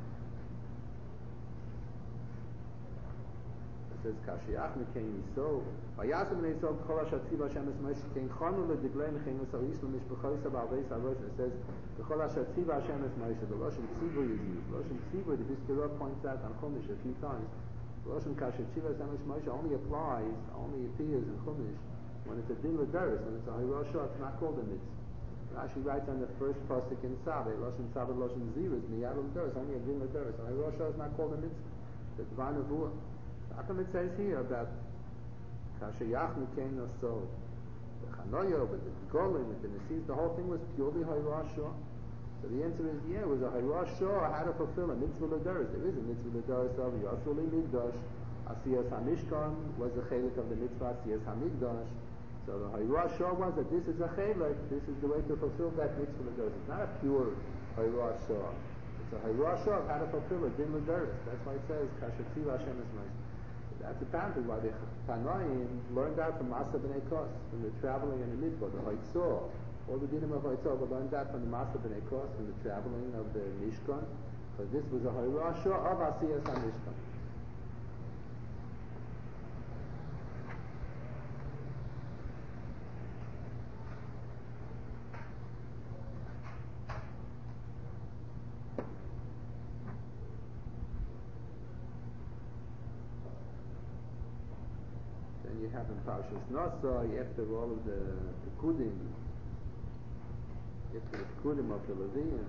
It says Kashiach Mikein Yisov. Vayasem b'nei Yisov Kol HaShatziv Hashem Es Moshe Kein Chonu LeDiglei Mechein Yisov Yislo Mishpachoysa Ba'alveis HaRosh. It says Kol HaShatziv Hashem Es Moshe. The Lashon Tzibur is used. Lashon Tzibur, the Hiskirah points out on Chumash a few times. Lashon Kashatziv Hashem Es Moshe only appears in Chumash when it's a din l'daris, when it's a Hayrah Shah. It's not called a mitzvah. Rashi writes on the first pasuk in Saveh, Lashon Saveh, Lashon Zir is miyad l'daris, only a din l'daris. A Hayrah Shah is not called a mitzvah. The divine nevuah. How come it says here about Kashayach Mikein Yisov, the Chanoyo, with the Golim, with the Nesis, the whole thing was purely Hayrah Shah? So the answer is, yeah, it was a Hayrah Shah, how to fulfill a mitzvah l'daris. There is a mitzvah l'daris of Yasur Migdash. Asiyas HaMishkan was a chelik of the mitzvah Asiyas HaMigdash. So the Hayrah Shah was that this is a chelik, this is the way to fulfill that mitzvah l'daris. It's not a pure Hayrah Shah. It's a Hayrah Shah of how to fulfill a din l'daris. That's why it says Kashatziv Hashem Es Moshe. That's apparently why the Tanoim learned out from Masa b'nei Kos, from the traveling in the Midbar, the Haitzor. All the dinim of Haitzor were learned out from the Masa b'nei Kos, from the traveling of the Mishkan, because this was a Hayrah Shah of Asiyas HaMishkan. You have in Parshas Nasa, after all of the Pekudim, after the Pekudim of the Leviim,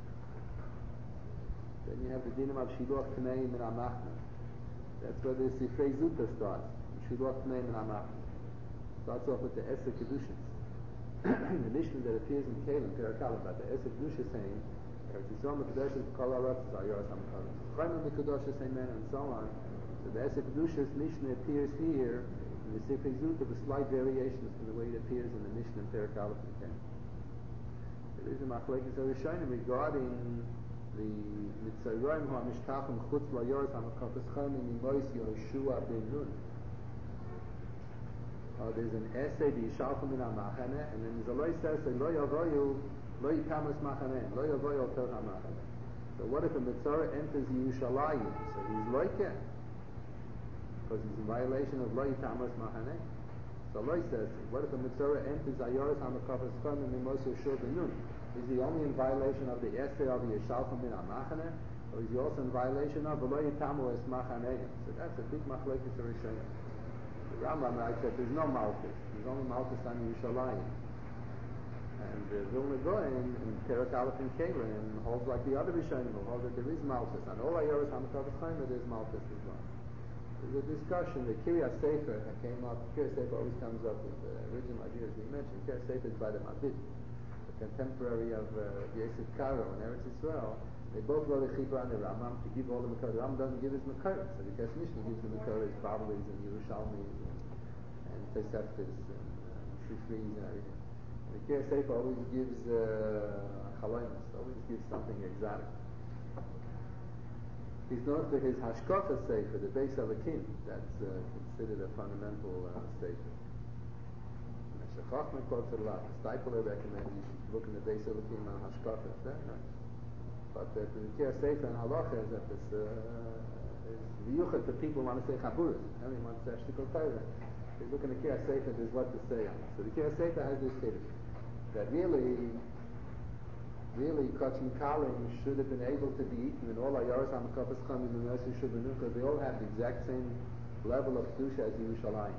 then you have the Dinim of Shiluach Tnei Min HaMachna. That's where the Sifrei Zuta starts. Shiluach Tnei Min HaMachna. Starts off with the Esek Kedushas. The Mishnah that appears in Kelim, Perakal, about the Esek Kedushas saying, Eretz Yisrael Mekudoshes Kol HaRatz Zayoras HaMekadon. Chayim Mekudoshes Amen, and so on. So the Esek Kedushas Mishnah appears here in the Sifrei Zuta with slight variations from the way it appears in the Mishnah and Perek Aleph and Ken. There is a machlekes Rishonim regarding the Mitzrayim who are mishtachim chutz layoros hamakafes chayim mimois Yehoshua ben Nun. There's an essay, the Yishalchim min HaMachane, and then there's a loy says, lo yavoyu, lo yitamas machane, lo yavoyu otel HaMachane. So what if a Mitzrayim enters Yerushalayim? So he's loyke, because he's in violation of Lo Yitamas Machane. So Lo says, what if a Mitzvah enters Ayoros HaMakafas Chon and Mimos Yoshua Ben Nun? Is he only in violation of the essay of the Yishalchim min HaMachane, or is he also in violation of Lo Yitamu Es Machane? So that's a big machlekes Rishonim. The Rambam writes that there's no Malchus. There's only Malchus on Yerushalayim. And the Vilna Gaon in Perek Aleph and Kelim holds like the other Rishonim, who hold that there is Malchus. On all Ayoros HaMakafas Chon there's Malchus as well. There's a discussion. The Kiryas Sefer came up. Kiryas Sefer always comes up with the original ideas we mentioned. Kiryas Sefer is by the Mabit. The contemporary of Yosef Karo and Eretz Yisrael, they both wrote a Chibur on the Rambam to give all the Makar. The Rambam doesn't give his Makar, so the Kesef Mishnah gives the Makar, his Bablis and Yerushalmis and Toseftis and Sifris and everything. And the Kira Sefer always gives Chaloimus, always gives something exotic. He's known for his Hashkafa Sefer, the Beis Elikim. That's considered a fundamental Sefer. Shachachma quotes it a lot. The Steipler recommends you should look in the Beis Elikim on Hashkafa. It's very nice. But the Kira Sefer and Halacha is that this is v'yuchat to people who want to say Chaburas. Everyone wants to say Shtikol Torah. They look in the Kira Sefer, there's what to say on it. So the Kira Sefer has this theory that really Kachin Kalim should have been able to be eaten in all Ayaros HaMekafas Chaim and Yosef Shubanu because they all have the exact same level of Kedusha as Yerushalayim.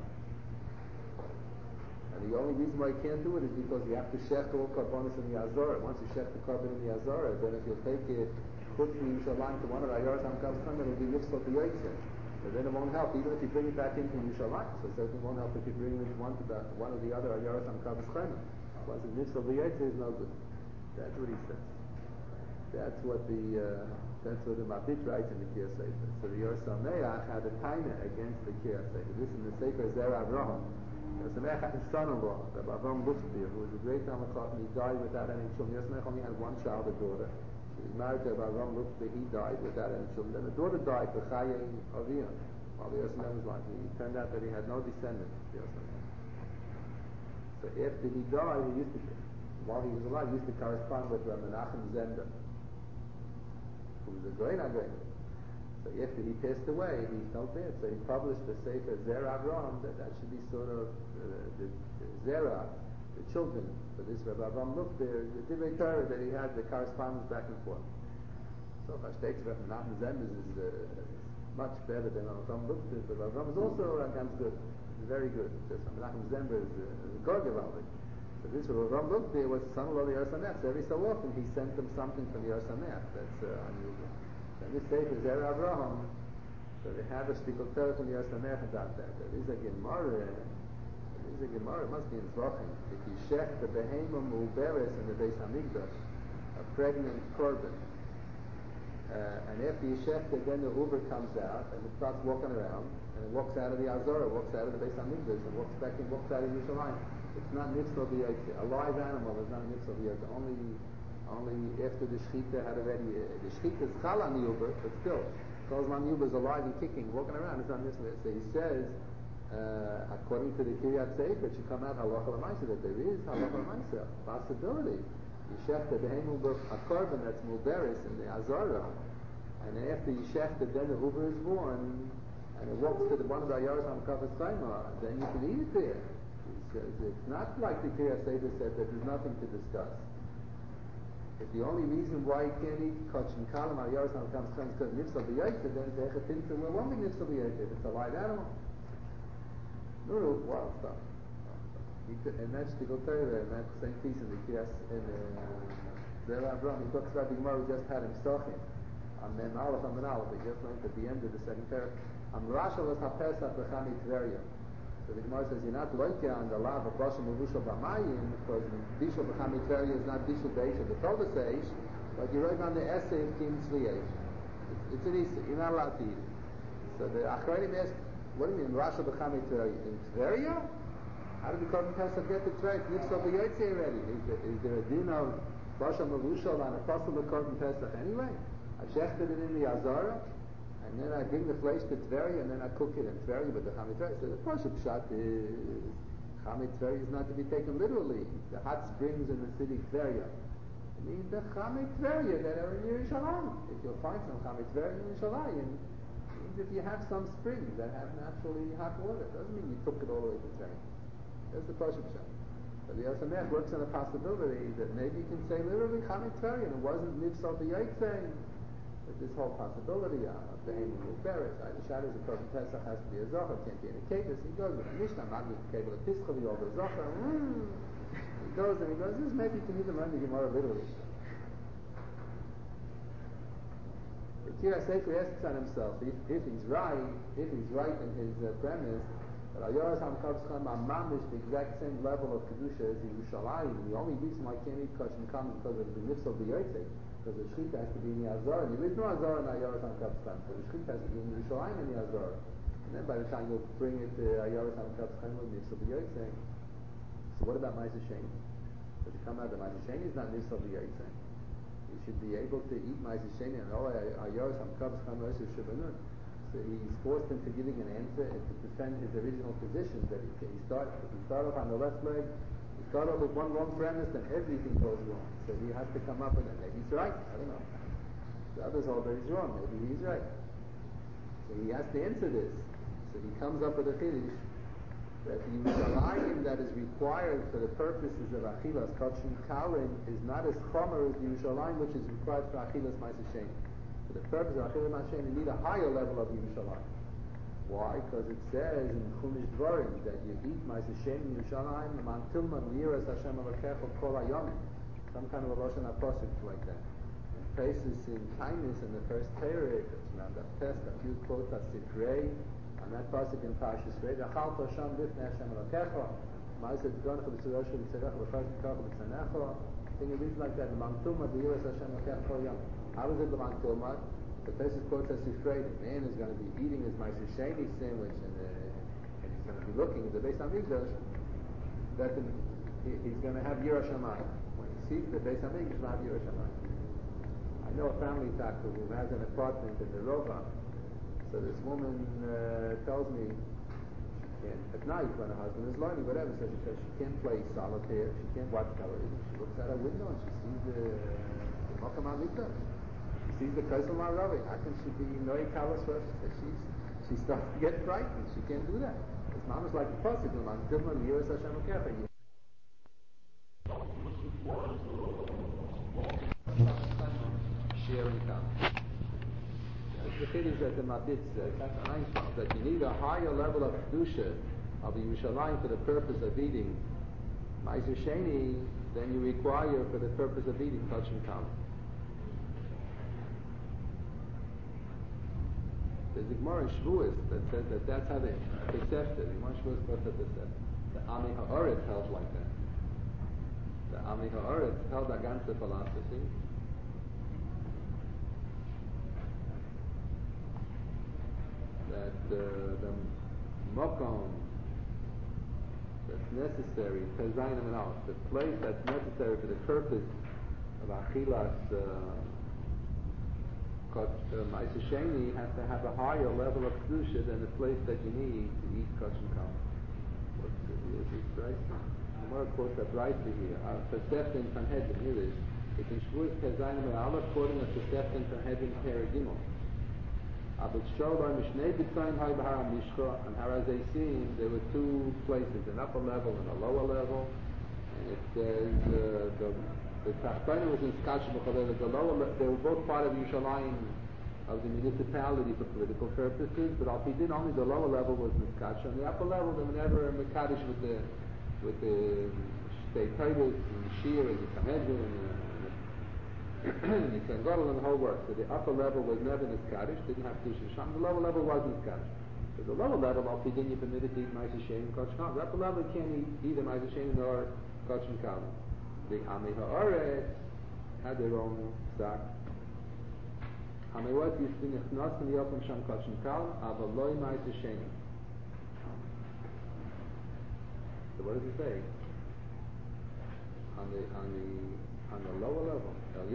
And the only reason why you can't do it is because you have to shech all Karbonis in the Azorah. Once you shech the Karbon in the Azorah, then if you take it put from Yerushalayim to one of Ayaros HaMekafas Chaim, it will be Nifsal B'Yotzeh. But then it won't help, even if you bring it back into Yerushalayim. So it certainly won't help if you bring it one of the other Ayaros HaMekafas Chaim. Once it's Nifsal B'Yotzeh is no good. That's what he says. That's what the Mabit writes in the Kir Sefer. So the Yor Sameach had a taina against the Kir Sefer. This in the Sefer Zer Avraham. Yor Sameach had his son-in-law, Rabbi Avram Luftir, who was a great Talmud Chacham. He died without any children. Yor Sameach only had one child, a daughter. He was married to Rabbi Avram Luftir. He died without any children. Then the daughter died for Chaye Aviyah. While the Yor Sameach was alive, it turned out that he had no descendants. Yor Sameach. So after he died, while he was alive, he used to correspond with Rabbi Menachem Zender, who was a great Agrain. So after he passed away, he felt bad. So he published the Sefer Zer Avraham, that should be sort of the Zerah, the children, for this Rabbi Avram Luftir, the Divrei Torah that he had, the correspondence back and forth. So Hashtek Rabbi Menachem Zender is much better than Rabbi Avram Luftir, but Rabbi Avram is also ganz good. He's very good. Just Rabbi Menachem Zender is a Gorgevaldik. So this Rav Luftir was the son-in-law of the Yor Sameach. So every so often he sent them something from the Yor Sameach. That's unusual. And this Sefer Zer Avraham, so they have a Shtikol Torah from the Yor Sameach about that. There is a Gemara. It must be in Zvachim. If you shech the Behema Mu'beres in the Beis Hamikdash, a pregnant korban, and after you shech it, then the Uber comes out and it starts walking around, and it walks out of the Azorah, walks out of the Beis Hamikdash, and walks back in, walks out of Yerushalayim. It's not Nifsal B'Yotzeh. A live animal is not Nifsal B'Yotzeh. Only after the Shechita had already... the Shechita is Chal on the Uber, but still, Kozman Uber is alive and kicking, walking around, it's not Nifsal B'Yotzeh. So he says, according to the Kiryat Sefer, it should come out Halacha L'Maisa, that there is Halacha L'Maisa, possibility. You shech the Behem Uber, a korban that's Muberis in the Azorah, and after you shech it, then the Uber is born, and it walks to one of the Ayaros HaMekafas Chaim, then you can eat it there. It's not like the Kira Sefer said that there's nothing to discuss. If the only reason why you can't eat Kachin Kalam al Yaros comes because Nifsal B'Yotzeh, then it's Echetinta, well, won't be Nifsal B'Yotzeh. It's a live animal. No, wild stuff. And that's the Torah, and that's the same piece in the Kira in Zer Avraham. He talks about the Gemara who just had him Sochim. On Mem Aleph and Men Aleph, he just learned at the end of the second parak. Am Rashalas HaPesach B'Chami Tveria. So the Gemara says you're not loike on the law of Basham Uvushal B'Mayim because Bishul B'Chami Tveria is not Bishul B'Eisha the Torah says, but you're right on the essay of Kim Tzviyeh. It's an Issa. You're not allowed to eat it. So the Achronim ask, what do you mean Rasha B'Chami Tveria? In Tveria? How did the Korban Pesach get to Tveria? It's Nifsal B'Yotzeh already. Is there a din of Basham Uvushal on a Pasal of Korban Pesach anyway? I shechted it in the Azorah. And then I bring the flesh to Tveria, and then I cook it in Tveria with the Chamit Tveria. So the Pashup Pshat is Chamit Tveria is not to be taken literally. The hot springs in the city Tveria. It means the Chamit Tveria that are in Yerushalayim. If you'll find some Chamit Tveria in Yerushalayim, it means if you have some springs that have naturally hot water. It doesn't mean you took it all the way to Tveria. That's the Pashup Pshat. But the Yosemite works on a possibility that maybe you can say literally Chamit Tveria, and it wasn't Nifsal B'Yotzeh. But this whole possibility of the Haman will bear it. The shadows of Korban Pesach has to be a Zohar, can't be in a Kevis. He goes with a Mishnah, Magid Kevel, a Pischavi over a Zohar. He goes, this maybe you can even learn the Gemara literally. The Kira Sefer asks on himself, if he's right in his premise, But Ayoras HaMakados Chaim are mamish the exact same level of Kedusha as Yerushalayim. The only reason why I can't eat Kach and Kam is because of the Nifsal B'Yotzei. Because the Shechita has to be in the Azor. And there is no Azor in Ayoras HaMakados Chaim. So the Shechita has to be in Yerushalayim in the Azor. And then by the time you'll bring it to Ayoras HaMakados Chaim with Nifsal B'Yotzei. So what about Ma'aseh Sheni? Does it come out that Ma'aseh Sheni is not Nifsal B'Yotzei? You should be able to eat Ma'aseh Sheni and all Ayoras HaMakados Chaim Rosh Hashanah. So he's forced into giving an answer and to defend his original position that if he start off on the left leg, he start off with one wrong premise, then everything goes wrong. So he has to come up with it. Maybe he's right. I don't know. The others hold that he's wrong. Maybe he's right. So he has to answer this. So he comes up with a chiddush that the Yerushalayim that is required for the purposes of Achilas Kachim Kalim is not as chomer as the Yerushalayim which is required for Achilas Ma'aseh Sheni. For the purpose of Achilas Ma'aseh Sheni, you need a higher level of Yerushalayim. Why? Because it says in Chumash Dvarim that you eat Ma'aseh Sheni in Yerushalayim man tilman liras Hashem Elokecha kol hayomim. Some kind of a Lashon HaPosuk like that. In places in kindness in the first Torah, it's around the test, a few quotes are Sikrei, and that pasuk in Parshas Re'eh, Achal Tosham Bifnei Hashem Elokecha, Ma'aseh Tzgonecha B'Tzurosh V'Tzerecha V'Chazim Kacha B'Tzanecha. I think it reads like that. Man tilman liras Hashem Elokecha kol hayomim. How is it the man tilman? The Pesach quote says he's afraid. The man is going to be eating his Ma'aseh Sheni sandwich and he's going to be looking at the Beis HaMikdash that he's going to have Yirah Shamayim. When he sees the Beis HaMikdash, he's going to have Yirah Shamayim. I know a family doctor who has an apartment in the Rova. So this woman tells me she can't, at night when her husband is learning, whatever, so she says she can't play solitaire, she can't watch television. She looks out her window and she sees the Makam HaMikdash. She sees the Kaisel Ma'aravi. How can she be Noe Kalas for us? She starts to get frightened. She can't do that. It's not like the pasuk. Until man Yiras Hashem Elokecha. Sharing time. The chiddush that the Mabit says that you need a higher level of kedusha of Yerushalayim for the purpose of eating Ma'aseh Sheni than you require for the purpose of eating Kachim Kalim. There's a Gemara in Shavuos that says that that's how they accept it. The Gemara in Shavuos quotes that the Ami Ha'aretz held like that. The Ami Ha'aretz held a ganze philosophy that the Mokom that's necessary, the place that's necessary for the purpose of Achilas Ma'aseh Sheni has to have a higher level of kedusha than the place that you need to eat kachim kalim. What's this right? The Gemara quotes that rightly here. Tosefta Sanhedrin. Here it is. It's in Shavuos Pezayin Me'alav quoting a Tosefta Sanhedrin Perigimel. Abed Sholem Mishnei B'Tzayin Hay B'Har HaMishcha, and Har HaZeisim, there were two places, an upper level and a lower level, and it says the Tachtonim was in Skash B'Chaveh, the lower they were both part of Yerushalayim, of the municipality for political purposes, but al Pidin only the lower level was in Skash. On the upper level, they were never Mekadosh with the state titles and Shir and the Sanhedrin and the Kangadol and the whole work. So the upper level was never Niskadish, didn't have Kedusha Sham. The lower level was Niskadish. So the lower level, al Pidin, you're permitted to eat Ma'aseh Sheni and Kachim Kalim. The upper level, you can't eat either Ma'aseh Sheni nor Kachim Kalim. The Ami Ha'aretz had their own sack. Hamewot Yistin Echnosim Yochim Sham Kachim Kalim, Aval Loi Ma'aseh Sheni. So what does it say? On the lower level,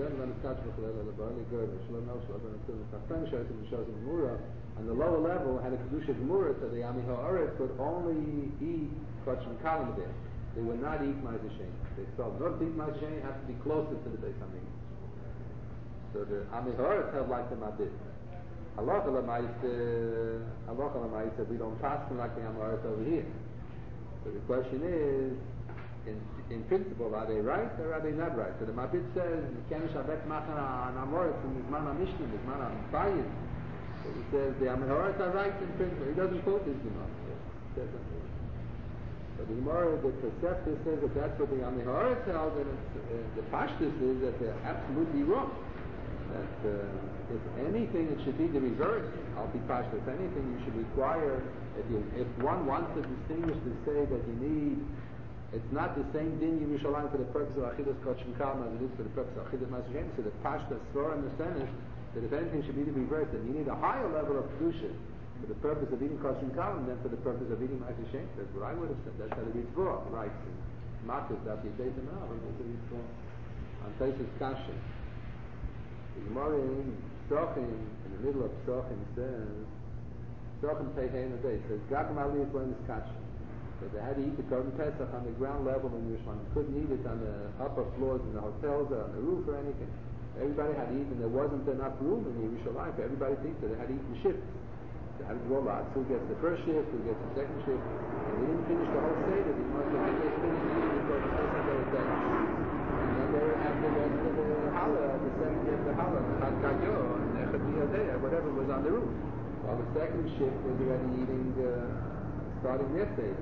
on the lower level had a kedusha gemura, so the Ami Ha'aretz could only eat Kachim Kalim there. They would not eat Ma'aseh Sheni. They felt not to eat Ma'aseh Sheni, have to be closer to the Beis HaMikdash. So the Ami Ha'aretz held like the Mabit. Halacha l'maisa, we don't pass them like the Ami Ha'aretz over here. So the question is, in principle, are they right or are they not right? So the Mabit says, you can't shabek machan an Amoritz from Mizman HaMishlim, Mizman HaMbayis. So he says, the Ami Ha'aretz are right in principle. He doesn't quote this Gemara. He says that. But the Gemara, the Tosefta says that that's what the Ami Ha'aretz held, and the Pashtus is that they're absolutely wrong. that if anything, it should be the reverse. Al pi pashta. If anything, you should require, if one wants to distinguish to say that you need, it's not the same din Yerushalayim for the purpose of Achilas Kodesh Kalm as it is for the purpose of Achilas Ma'aser Shem. So the pashta svara in the sentence that if anything should be the reverse, then you need a higher level of kedusha for the purpose of eating Kodesh Kalm than for the purpose of eating Ma'aser Shem. That's what I would have said. That's how the Ritzvah writes in Makkos that the Beis Hamikdash is the Ritzvah on Teisus Kasha. The Gemara in Psachim, in the middle of Psachim, says, Psachim Peihein Adei, says, Gagam Aliyah Kohen is Kasha. So they had to eat the Korban Pesach on the ground level in Yerushalayim. They couldn't eat it on the upper floors in the hotels or on the roof or anything. Everybody had to eat, and there wasn't enough room in Yerushalayim for everybody to eat, so they had to eat in shifts. They had to go lots. Who gets the first shift, who gets the second shift. And they didn't finish the whole Seder. They must have finished eating the Korban Pesach they were done. And then they would have the rest of the Challah, the second day of the Challah, the Chad Kayo, and the Echad Biyadeh, whatever was on the roof. While the second shift was already eating, starting their Seder.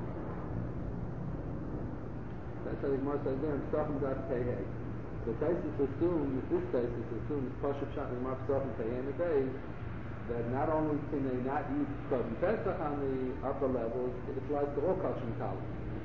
That's how the Gemara says there, and Psachim das Pehei. The Taisus assumes, this Taisus assumes, Pashup Shat and Gemara Psachim Pehei in the day, that not only can they not eat Korban Pesach on the upper levels, it applies to all Kodesh Kalm.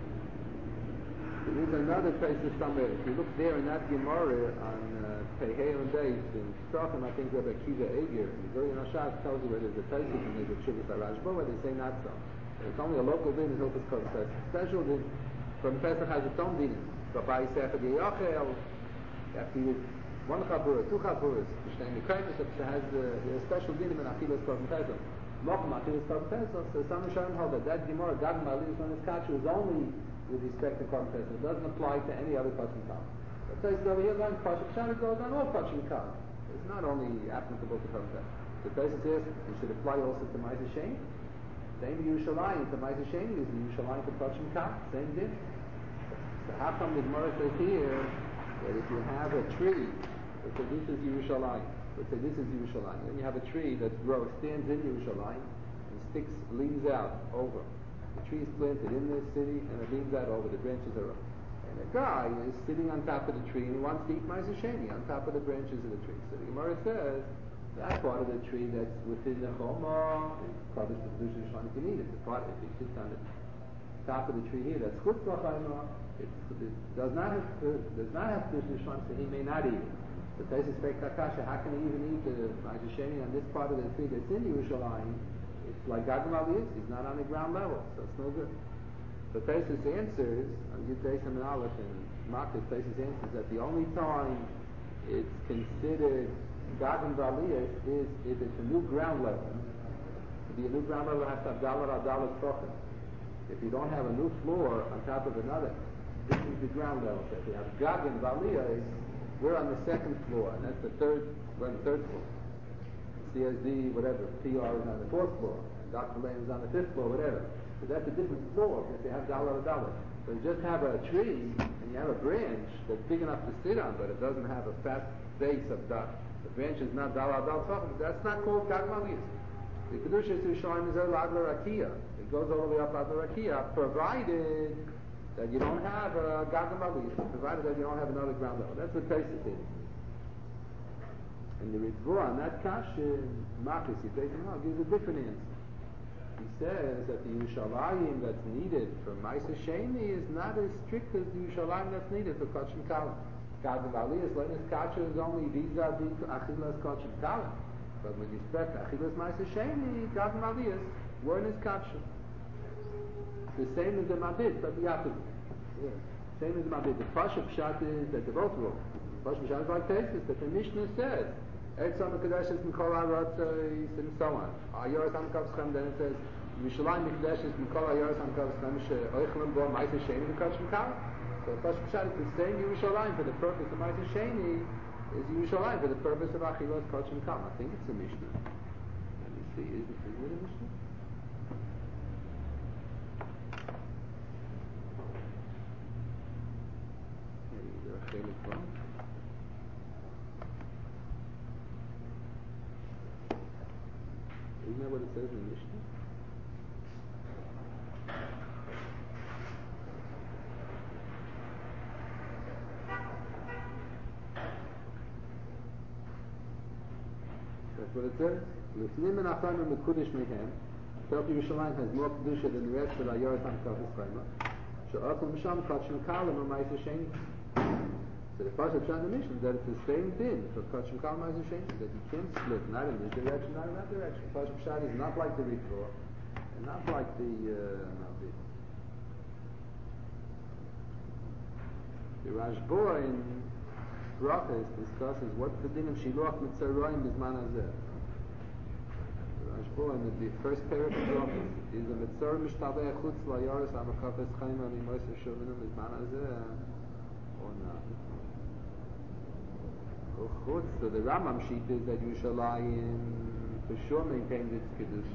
There is another Taisus somewhere. If you look there in that Gemara on Pehei on days in Psachim, I think Rabbi Akiva Eger, in Gurion Hashas tells you where there's a Taisus and there's a Shuvas HaRashba, where they say not so. It's only a local din in Hilchos Korban Pesach. Special din. Korban Pesach has its own dinim. Rabbi Sechad Yachel, after you one chabura, two chaburas, Mishnah Mikayim, it has a special dinim in Achilas Korban Pesach. Mokum Achilas Korban Pesach, so some Rishonim hold that Gemara, Gagam Aliyah Kohen is Kasha, is only with respect to Korban Pesach. It doesn't apply to any other Kodesh Kalm. But says over here, on Pashup Shat, it goes on all Kodesh Kalm. It's not only applicable to Korban Pesach. The Pesach says it should apply also to Ma'aser Shem. Same Yerushalayim to Ma'aser Shem is Yerushalayim to Kodesh Kalm. Same din. So how come the Gemara says here that if you have a tree, let's say this is Yerushalayim, then you have a tree that stands in Yerushalayim and sticks leaves out over. The tree is planted in this city and it leaves out over, the branches are up. And a guy is sitting on top of the tree and he wants to eat Ma'aser Sheni on top of the branches of the tree. So the Gemara says that part of the tree that's within the Choma, Kodesh Kedusha Yerushalayim can eat it. The part if he sits on the top of the tree here that's Chutz L'Chaima, it does not have Kedusha Yerushalayim, so he may not eat it. The Taisus Pek Takasha, how can he even eat the Ma'aser Sheni on this part of the tree that's in Yerushalayim? It's like Gagam Aliyah, he's not on the ground level, so it's no good. The Taisus answers, on Yud Beis and Aleph and Makkos, Taisus answers that the only time it's considered Gagam Aliyah is if it's a new ground level. To be a new ground level, it has to have Dalar Adalat Tochem. If you don't have a new floor on top of another, this is the ground level. So if you have Gagam Aliyah, we're on the second floor, and that's we're on the third floor. CSD, whatever, PR is on the fourth floor, and Dr. Lane is on the fifth floor, whatever. So that's a different floor if they have dollar. So you just have a tree, and you have a branch that's big enough to sit on, but it doesn't have a fat base of dust. The branch is not dollar. That's not called Gagam Aliyah. The Kedusha Yerushalayim is Ad L'Rakia. It goes all the way up Ad L'Rakia, provided that you don't have a Gagam Aliyah, provided that you don't have another ground level. That's what Taisus is. And the Ritzvah on that kasha, Makkos, gives a different answer. He says that the Yerushalayim that's needed for Ma'aser Sheni is not as strict as the Yerushalayim that's needed for Kodesh Kalm. Gagam Aliyah, Lenis Kasha is only vis-a-vis Achilas Kodesh Kalm. But with respect to Achilas Ma'aser Sheni, Gagam Aliyah, Lenis Kasha. The same as the Mabit, but the opposite. Yeah. Same as the Mabit. The Pashup Shat is that they're both wrong. Pashup Shat is like Taisus, that the Mishnah says, Etzam Kedushes Mikol HaRatzos and so on. Ayoras HaMkavschem, then it says Yerushalayim Kedushes Mikol Ayoras HaMkavschem She'oichlem Bo Ma'aser Sheni V'Kodesh Kalm. So Pashup Pshat is the same Yerushalayim for the purpose of Ma'aser Sheni is Yerushalayim for the purpose of Achilas Kodesh Kalm. I think it's a Mishnah. Let me see, is it a Mishnah? Isn't that what it says in the Mishnah? That's what it says. Lifnim and Achronim Mekudesh Mehem. Tel Yerushalayim has more kedusha than the rest of the Ayorat HaMkafis Chayma. She'achol Misham Kachim Kalim or Ma'aser Sheni. So the Pasha Pshat in the Mishnah that it's the same thing for Kachim Kalim Ma'aser Sheni, that you can't split, not in this direction, not in that direction. Pasha Pshat is not like the Ritual, and not like the Navi. The Rashba in Brachas discusses what's the din of Shiluach Mitzrayim Bizman Hazeh. Rashba in the first paragraph of Brachas is a Mitzar Mishtaveh Chutz Layaris Amakafes Chaim Ani Moser Shovinu Bizman Hazeh or not. Chutz, so the Rambam sheet is that Yerushalayim for sure maintains its Kedusha.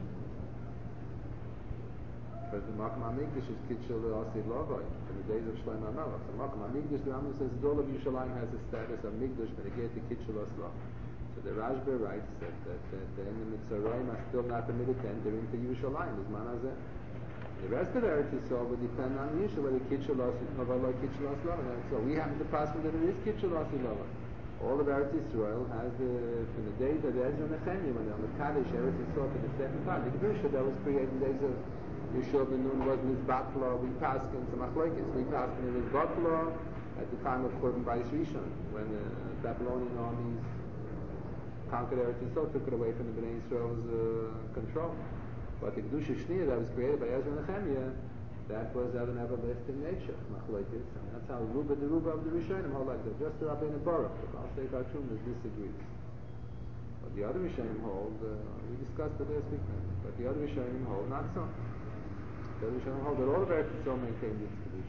Because the Makom HaMikdash is Kitshel Asid Lavai in the days of Shlomo HaMelech. So Makom HaMikdash, the Rambam says, all of Yerushalayim has a status of Mikdash when it gets to Kitshel Asid Lavai. So the Rashba writes that the Mitzrayim are still not permitted to enter into Yerushalayim, as man hazeh. The rest of the Eretz Yisrael would depend on Yisrael, whether Kitshel Asid Lavai or Kitshel Asid Lavai. So we happen to pass that it is Kitshel Asid Lavai. All of Eretz Yisrael has from the days of Ezra and Nehemiah, when they're on the Kaddish Eretz Yisrael for the second time, the Kedusha that was created in the days of Yeshua ben Nun was Mizbatla, we passed in some Machlokes. We passed in Mizbatla at the time of Churban Bayis Rishon, when the Babylonian armies conquered Eretz Yisrael, took it away from the Bnei Yisrael's control. But the Kedusha Shniya that was created by Ezra and Nehemiah, that was of an everlasting nature, Machlokes, and that's how the Ruba of the Rishonim hold like that. Just the Rabbeinu Baruch, the Baal Shtei Bartumas disagrees. But the other Rishonim hold, we discussed it last week, but the other Rishonim hold not so. The other Rishonim hold that all of Eretz Yisrael maintained its Kedusha.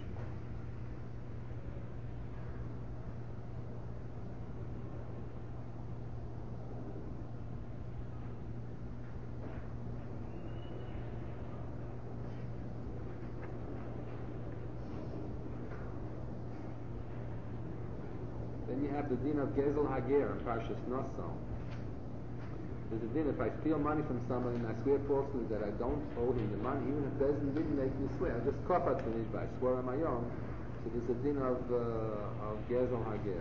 Then you have the din of Gezel Hager in Parshas Naso. There's a din if I steal money from somebody and I swear falsely that I don't owe him the money, even if Bezin didn't make me swear, I just kafat finished by I swore on my own. So there's a din of Gezel Hager.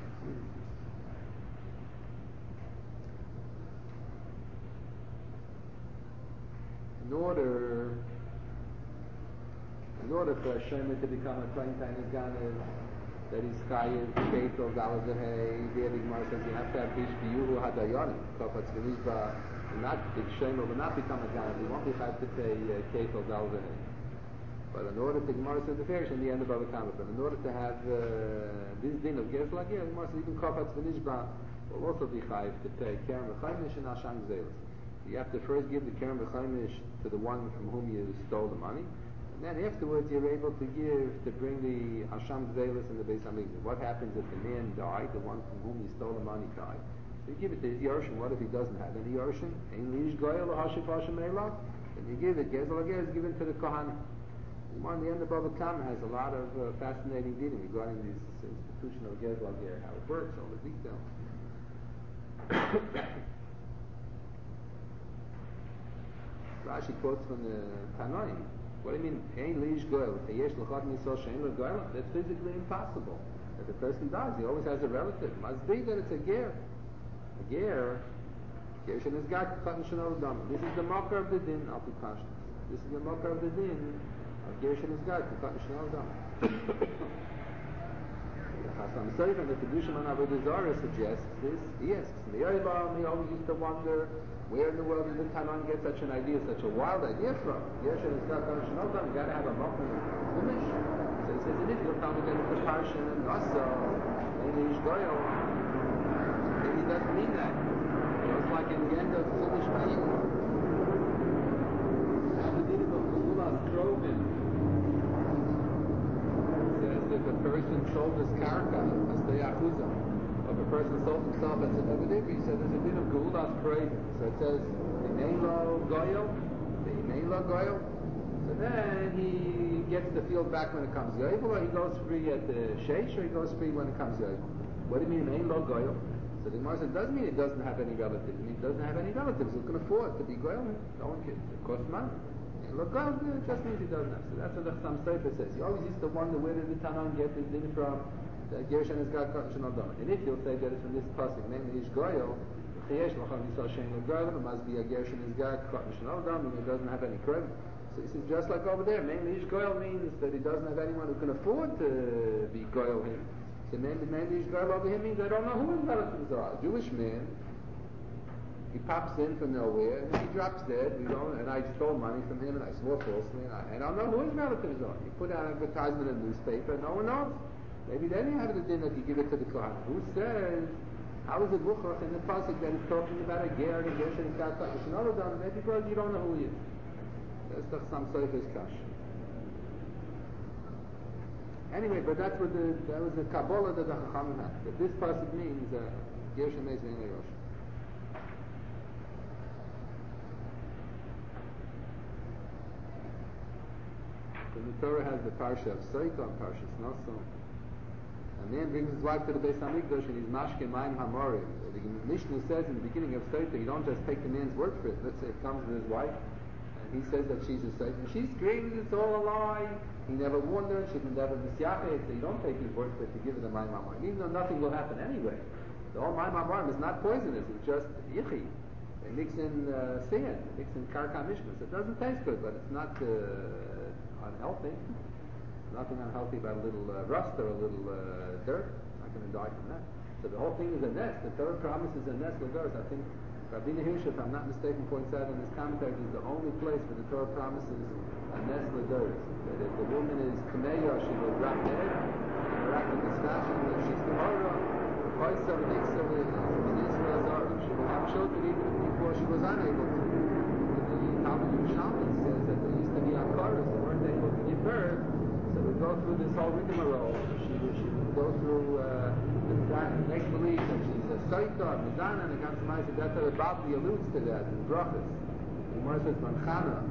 In order for a Shemer to become a Klein Tiny Ganev, that is Chayiv, Ketel, Galavahei, the Gemara says you have to have Bishbiyuhu Hadayonim, Kafat Zvinishba, not the Shemer will not become a Ganev, you won't be have to pay Ketel, Galavahei. But in order to, Gemara says the Farish in the end of Bava Kama, but in order to have this din of Gezel Hager, Gemara says even Kafat Zvinishba will also be Chayiv to pay Kerem V'chaimish and Asham Gzelis. You have to first give the Kerem V'chaimish to the one from whom you stole the money, and then afterwards you're able to bring the Asham Gzelis and the Beis HaMikdash. What happens if the man died, the one from whom you stole the money died? So you give it to his Yorshin. What if he doesn't have any Yorshin? Ein liish goyel hashif Hashem Eila? Then you give it. Gezel Hager is given to the Kohanim. The one, the end of Bava Kama has a lot of fascinating dealing regarding this institution of Gezel Hager, how it works, all the details. Rashi quotes from the Tanoim. What do you mean? Ein liish goyel. That's physically impossible. If a person dies, he always has a relative. It must be that it's a ger. A ger, Gershin is got katan shenol dam. This is the mocker of the din of the pashtus. This is the mocker of the din of Gershin is got katan shenol dam. Chasam Sofer, the Kedusha Man Avodah Zarah suggests this. He asks, he always used to wonder where in the world did the Tanan get such an idea, such a wild idea from? Gershin is got katan shenol dam. You got to have a mocker of the finish. So he says, it is. You'll tell me that it's the parsha and also Ein liish goyel. He doesn't mean that. Just like in the end of Chiddush Vayikra. Have the din of Gezulas Krovim. Says if a person sold his karka, Astei Achuza, or if a person sold himself as a Nevedivri, he said there's a din of Gezulas Krovim. So it says, Imeilo Goyel, so then he gets the field back when it comes Yovel, or he goes free at the Sheish, or he goes free when it comes Yovel. What do you mean, Imeilo Goyel? So the Gemara says, doesn't mean it doesn't have any relatives. It means it doesn't have any relatives who can afford to be goyal. No one can. It costs money. And look, it just means he doesn't have. So that's what the Chasam Sofer says. You always used to wonder where did the Tanan get this din from? That Gershin has got katan shenol dam. And if you'll say that it's from this pasuk, namely Ish goyal, the Chayesh L'cham Yisrael Shein Lo Goyim, it must be a Ger Shenizgar K'vat Mishnah Adam, and it doesn't have any credit. So this is just like over there. Mainly Ish Goyal means that he doesn't have anyone who can afford to be Goyal him. So mainly Ish Goyal over here means I don't know who his relatives are. A Jewish man, he pops in from nowhere and he drops dead. We don't, and I stole money from him and I swore falsely and I don't know who his relatives are. You put out an advertisement in the newspaper, no one knows. Maybe then you have the din that you give it to the Kohen. Who says, how is it Wuchach in the Pasuk that is talking about a Ger and a Ger and Gat? It's another done, maybe because you don't know who he is. That's just some Seifers Kash. Anyway, but that was the Kabbalah that the Chachamim had. That this Pasuk means Ger Shemez V'Enei Rosh. The Torah has the parsha of Soita and Parshas Naso. A man brings his wife to the Beis Hamikdash and he's mashke mayim hamorim. The Mishnah says in the beginning of Soita, you don't just take the man's word for it. Let's say it comes with his wife, and he says that she's a Soita. She screams, it's all a lie. He never warned her. She didn't have a misyachet. So you don't take his word for it to give it a mayim hamorim, even though nothing will happen anyway. The whole mayim hamorim is not poisonous. It's just yichi. They mix in sand, they mix in karka mishmas. It doesn't taste good, but it's not unhealthy. Nothing unhealthy about a little rust or a little dirt. Not going to die from that. So the whole thing is a nest. The Torah promises a nest with earth. I think Rabbeinu Hirsch, if I'm not mistaken, points out in his commentary is the only place where the Torah promises a nest with earth. That if the woman is kameya, she will drop dead. In a miraculous fashion, if she's tahara, Oisa v'niksa v'Israel Zarah, she will have children even before she was unable to. The Talmud Yerushalmi says that there used to be Akaras that weren't able to give birth, so they go through this whole rigmarole. She would go through make believe that she's a Saita, Mizana, and Gam Shemai said that's how the Babli alludes to that in Brachas. The Gemara says Manchana.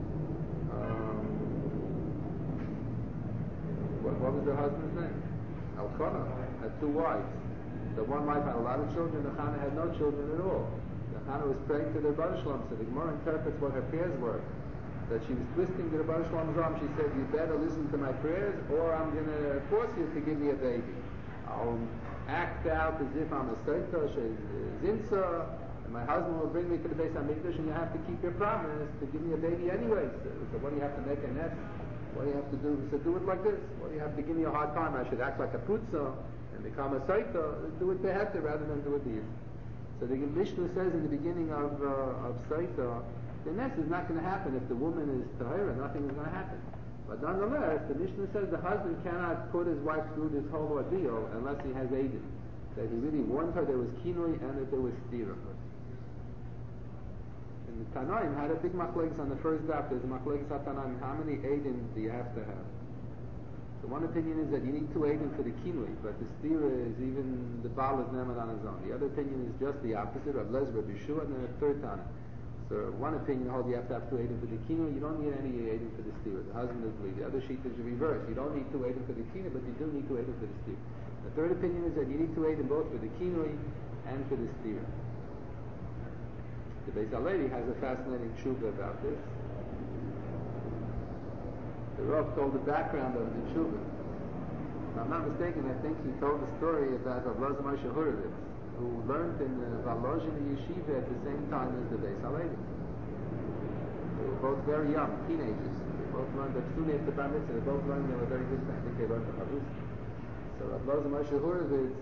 What was her husband's name? Elkanah had two wives. The one wife had a lot of children, the Chana had no children at all. The Chana was praying to the Rebbeinu Shalom, so the Gemara interprets what her prayers were. That she was twisting the Rebbeinu Shalom's arm. She said, you better listen to my prayers or I'm going to force you to give me a baby. I'll act out as if I'm a Seita, Zinsa, and my husband will bring me to the Beis HaMikdash and you have to keep your promise to give me a baby anyway. So what do you have to make a nest? What do you have to do? He said, do it like this. What do you have to give me a hard time? I should act like a putza and become a Saita, do it beheter rather than do it beheter. So the Mishnah says in the beginning of Saita, the nest is not going to happen if the woman is tahira, nothing is going to happen. But nonetheless, the Mishnah says the husband cannot put his wife through this whole ordeal unless he has aided. That he really warned her there was kinui and that there was stira. And the Tanaim had a big machlekes on the first daf. There's a machlekes at Tanaim. How many aidim do you have to have? So one opinion is that you need 2 aidim for the kinui, but the stira is even the Baal is never on his own. The other opinion is just the opposite of Lezer Bishua, and then a third Tana. So one opinion holds you have to have 2 aidim for the kinui. You don't need any aidim for the stira. The husband is lead. The other sheet is the reverse. You don't need 2 aidim for the kinui, but you do need 2 aidim for the stira. The third opinion is that you need 2 aidim both for the kinui and for the stira. The Beis HaLevi has a fascinating tshuva about this. The Rav told the background of the tshuva. If I'm not mistaken, I think he told the story about Rav Loza Moshe Horovitz, who learned in the Volozhin yeshiva at the same time as the Beis HaLevi. They were both very young, teenagers. They both learned that soon after Bar Mitzvah, they both learned they were very good. I think they learned the Chavrusa. So Rav Loza Moshe Horovitz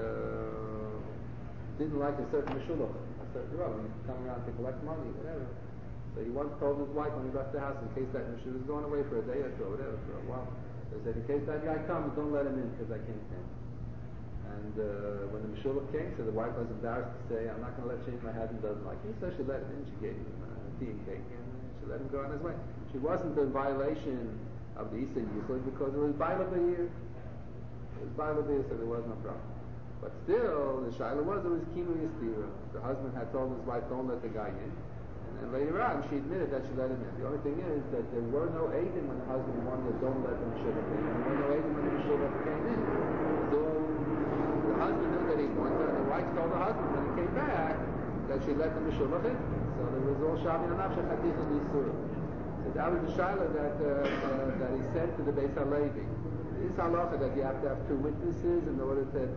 didn't like a certain Meshulach, a certain Rav. He used to come around to collect money, whatever. So he once told his wife when he left the house, in case that she was going away for a day or two, or whatever, for a while, they said, in case that guy comes, don't let him in, because I can't stand him. And when the Meshulach came, so the wife was embarrassed to say, I'm not going to let you in, my husband doesn't like you. So she let him in, she gave him tea and cake, and she let him go on his way. She wasn't in violation of the Isa Yichud, because it was Baila B'Yir. It was Baila B'Yir, so there was no problem. But still, the Shaila was, it was Kinu Yistira. The husband had told his wife, don't let the guy in. And later on, she admitted that she let him in. The only thing is that there were no aidim when the husband wanted to don't let the Meshulach in. There were no aidim when the Meshulach came in. So the husband knew that he wanted, and the wife told the husband when he came back that she let the Meshulach in. So there was all Shavi and Nafsha Chatich and Yisur. So that was the Shaila that he said to the Beis HaLevi. This halacha that you have to have 2 witnesses in order to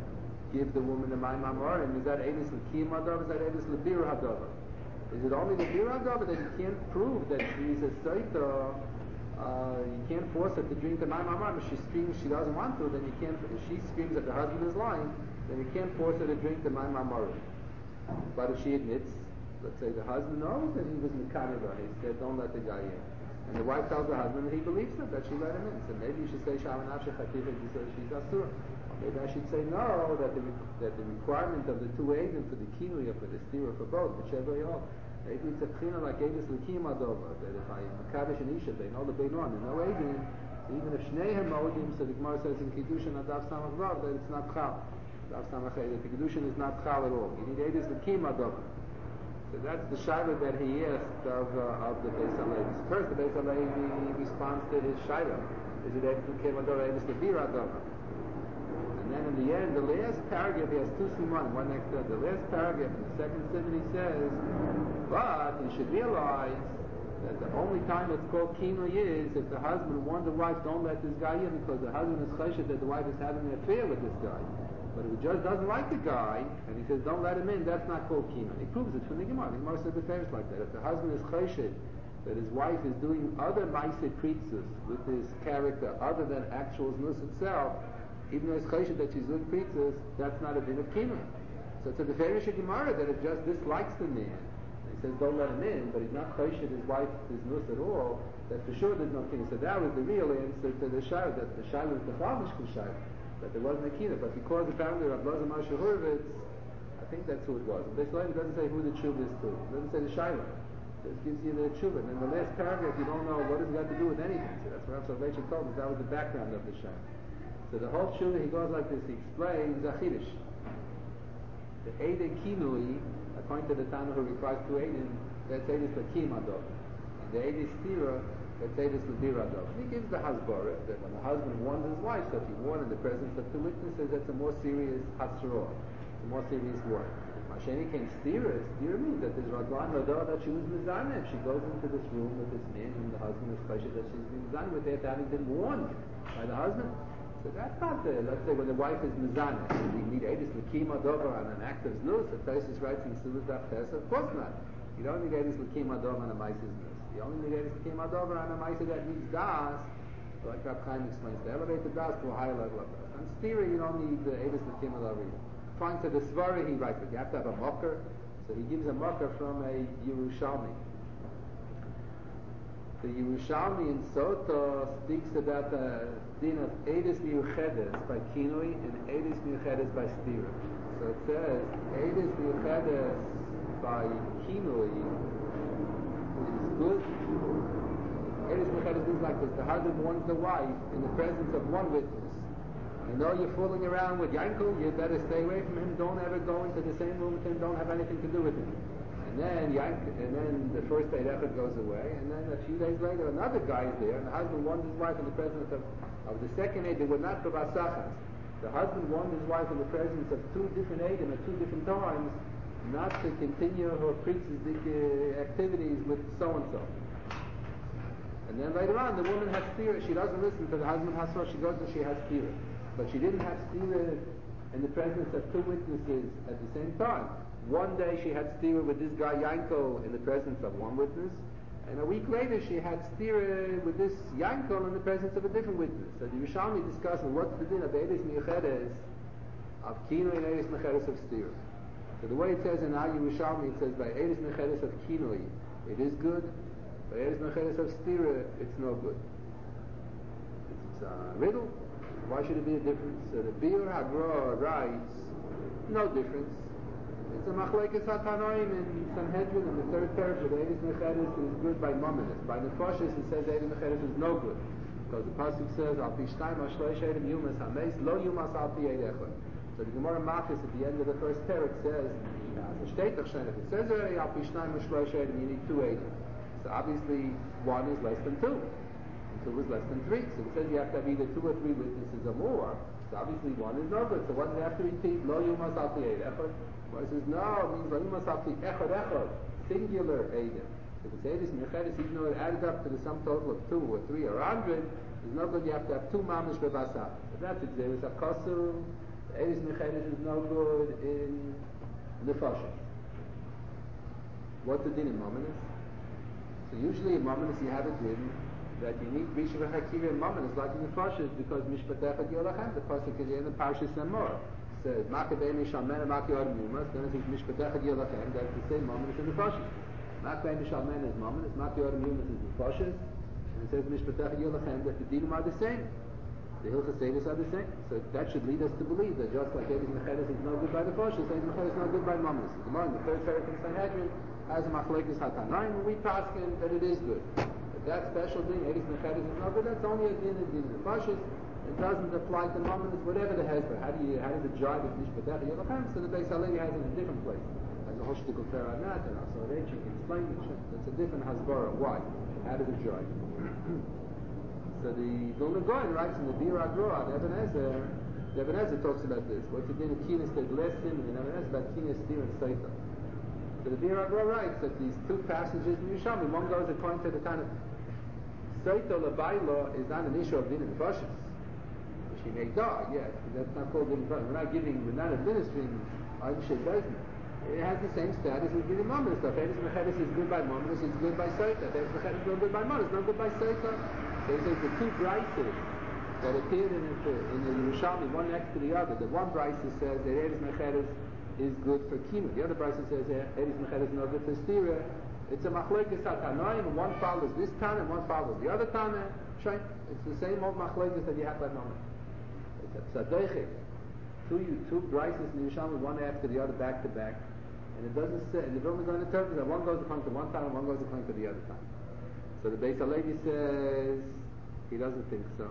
give the woman the Mayim Amorim, is that Eidus L'Kiyum Hadavar, is that Eidus L'Bir Hadavar? Is it only the Bir Hadavar that you can't prove that she's a Saita? You can't force her to drink the Mayim Amorim. If she screams she doesn't want to, then you can't, if she screams that the husband is lying, then you can't force her to drink the Mayim Amorim. But if she admits, let's say the husband knows that he was Mekaniva, he said, don't let the guy in. And the wife tells the husband that he believes her, that she let him in. So maybe you should say, Shamanafshe Chatifah, she's Asura. Or maybe I should say no, that the requirement of the two agents for the kinui or for the stira for both, whichever you all, maybe it's a china like Eidus L'Kiyum Hadavar, that if I Makadosh and Isha, they know the Beinon, and no agent, even if Shneihem Modim, so the Gemara says in Kiddushin Adav Samach Vav, that it's not Chal. Adav Samach Vav, the Kiddushin is not Chal at all. You need Eidus L'Kiyum Hadavar. So that's the shaila that he asked of the Beis HaLevi. First, the Beis HaLevi responds to his shaila. Is it Eidus L'Kiyum Hadavar, Eidus L'Bir Hadavar? And then in the end, the last paragraph, he has two siman, one next to the last paragraph in the second simon, he says, but you should realize that the only time it's called kinui is if the husband warned the wife, don't let this guy in, because the husband is chesed that the wife is having an affair with this guy. But if he just doesn't like the guy, and he says, don't let him in, that's not called kinui. He proves it from the Gemara. The Gemara said the famous like that. If the husband is chesed that his wife is doing other ma'aseh pritzos with his character other than actual znus itself, even though it's chesed that she's doing pritzos, that's not a din of kinui. So it's a deferish Gemara that it just dislikes the man. He says don't let him in, but he's not chesed his wife is nus at all, that for sure there's no kinui. So that was the real answer to the shayla, that the shayla was the chavishku shayla, that there wasn't a kinui. But because apparently Rav Loza Moshe Horowitz, I think that's who it was. Beis HaLevi doesn't say who the tshuva is to. It doesn't say the shayla. It just gives you the tshuva. And in the last paragraph you don't know what it's got to do with anything. So that's what Rav Soloveitchik told us. That was the background of the shayla. So the whole tshuva, he goes like this, he explains a chiddush. The Eidei Kinui, according to the Tana who requires two Eidim, that's Eidus L'Kiyum Hadavar. And the Eidei Stira, that's Eidus L'Bir Hadavar. And he gives the hasbara that when the husband warns his wife, so if he warned in the presence of two witnesses, that's a more serious hasra. It's a more serious word. Masheni came Stira. Stira means that there's Radwan Hadar that she was Mizaneh. She goes into this room with this man whom the husband is pleasure that she's been Mizaneh with after having been warned by the husband. So that's not the, let's say when the wife is mizaneh, we need Eidus L'Kiyum Hadavar on an act of znus, the Taisus writes in Sudas Daf Tes, of course not. You don't need Eidus L'Kiyum Hadavar on a ma'aseh znus. You only need Eidus L'Kiyum Hadavar on a ma'aseh that needs das, like Rav Chaim explains, to elevate the das to a higher level of das. On stira you don't need the Eidus L'Kiyum Hadavar either. Trying to the Svara he writes, but you have to have a mocker, so he gives a mocker from a Yerushalmi. The Yerushalmi in Sota speaks about the din of Eidus Miyuchedes by Kinui and Eidus Miyuchedes by Stira. So it says, Eidus Miyuchedes by Kinui is good. Eidus Miyuchedes is like this. The husband warns the wife in the presence of one witness. I know you're fooling around with Yankel, you better stay away from him, don't ever go into the same room with him, don't have anything to do with him. And then the first day effort goes away, and then a few days later another guy is there, and the husband warns his wife in the presence of the second aid. They were not kavasachas. The husband warned his wife in the presence of two different aidim at two different times not to continue her priestly activities with so-and-so. And then later on, the woman has stira. She doesn't listen to the husband hasra. She goes and she has stira. But she didn't have stira in the presence of two witnesses at the same time. One day she had stira with this guy Yanko in the presence of one witness, and a week later she had stira with this Yanko in the presence of a different witness. So the Yerushalmi discusses what's the din of Eidus Miyuchedes of Kinui and Eidus Miyuchedes of stira. So the way it says in our Yerushalmi, it says by Eidus Miyuchedes of Kinui it is good, by Eidus Miyuchedes of stira it's no good. It's a riddle. Why should it be a difference? So the Biur Hagra writes no difference. It's a machlekes hatanoim in Sanhedrin in the third paragraph. Eidus Miyuchedes is good by Mominus. By Nefoshes it says Eidus Miyuchedes is no good. Because the pasuk says, Al pi shtayim ashloish edim yumas hameis, lo yumas al pi eid echad. So the Gemara Makkos at the end of the first parak says, if it says already Al pi shtayim ashloish edim, you need two edim. So obviously one is less than two. And two is less than three. So it says you have to have either two or three witnesses or more. So obviously one is no good. So what does it have to repeat? Lo yumas al pi eid echad. Well, it says no, it means lo yumas al pi echad echad, singular edim. If it's Eidus Miyuchedes, even though it added up to the sum total of 2 or 3 or 100, there's no good. You have to have 2 mamish bebasar. But that's Xeris Akosu, The Eris Mecheres is no good in Nefashis. What's the din in Mominus? So usually in Mominus you have a din that you need Risha v'Hakira in Mominus like in Nefashis because Mishpatech Yolachem, the pasuk is in the Parshas Emor. Says Makabei Mishalmen and Maki Yod Mumas, then it says Mishpatech Yolachem, that's the same Mominus in Nefashis. Makabei Mishalmen is Mominus, Maki Yod Mumas is Nefashis, and it says Mishpatech Yolachem, that the dinim are the same. The Hilchas Seidus are the same. So that should lead us to believe that just like Eris Mecheres is no good by the Nefashis, Eris Mecheres is no good by Mominus. The Gemara in the third parak in Sanhedrin has a machlekes hatanayim, and we paskin that it is good. But that special thing, Eris Mecheres is no good, that's only a din in the Nefashis. It doesn't apply to Mominus, whatever the hesber. How does it jive with Mishpatech Yolachem? So the Beis Halevi has it in a different place. Has a hoshtikul ter on that, and also an ancient can explain it. That's a different hasbara. Why? How does it jive? So the Vilna Gaon writes in the Bir Agra on Eben Ezer. The Eben Ezer talks about this. What's the din of kinas that lesson, and Eben Ezer about kinas steer and seita. So the Bir Agra writes that these two passages in Yerushalmi, one goes according to the kind of seita lebayla is not an issue of din in the Nefashis. She may die, yes, but that's not called din in the Nefashis. We're not administering Anshe Bezdin. It has the same status as din in Mominus. If Eris Mecheres is good by Mominus, it's good by seita. If Eris Mecheres is no good by Mominus, it's not good by seita. So he says the two brises that appeared in the Yerushalmi, one next to the other. The one brisa says that Eris Mecheres is good for Kima. The other brisa says that Eris Mecheres is no good for Stira. It's a machlekes hatanoim, and one follows this Tana, and one follows the other Tana. It's the same old machlekes that you have by Mominus. It's a tzadeichik. Two brises in the Yerushalmi, one after the other, back to back. And it doesn't say, and the Vilna Gaon interprets that one goes according to one Tana, and one goes according to the other Tana. So the Beis Halevi says he doesn't think so.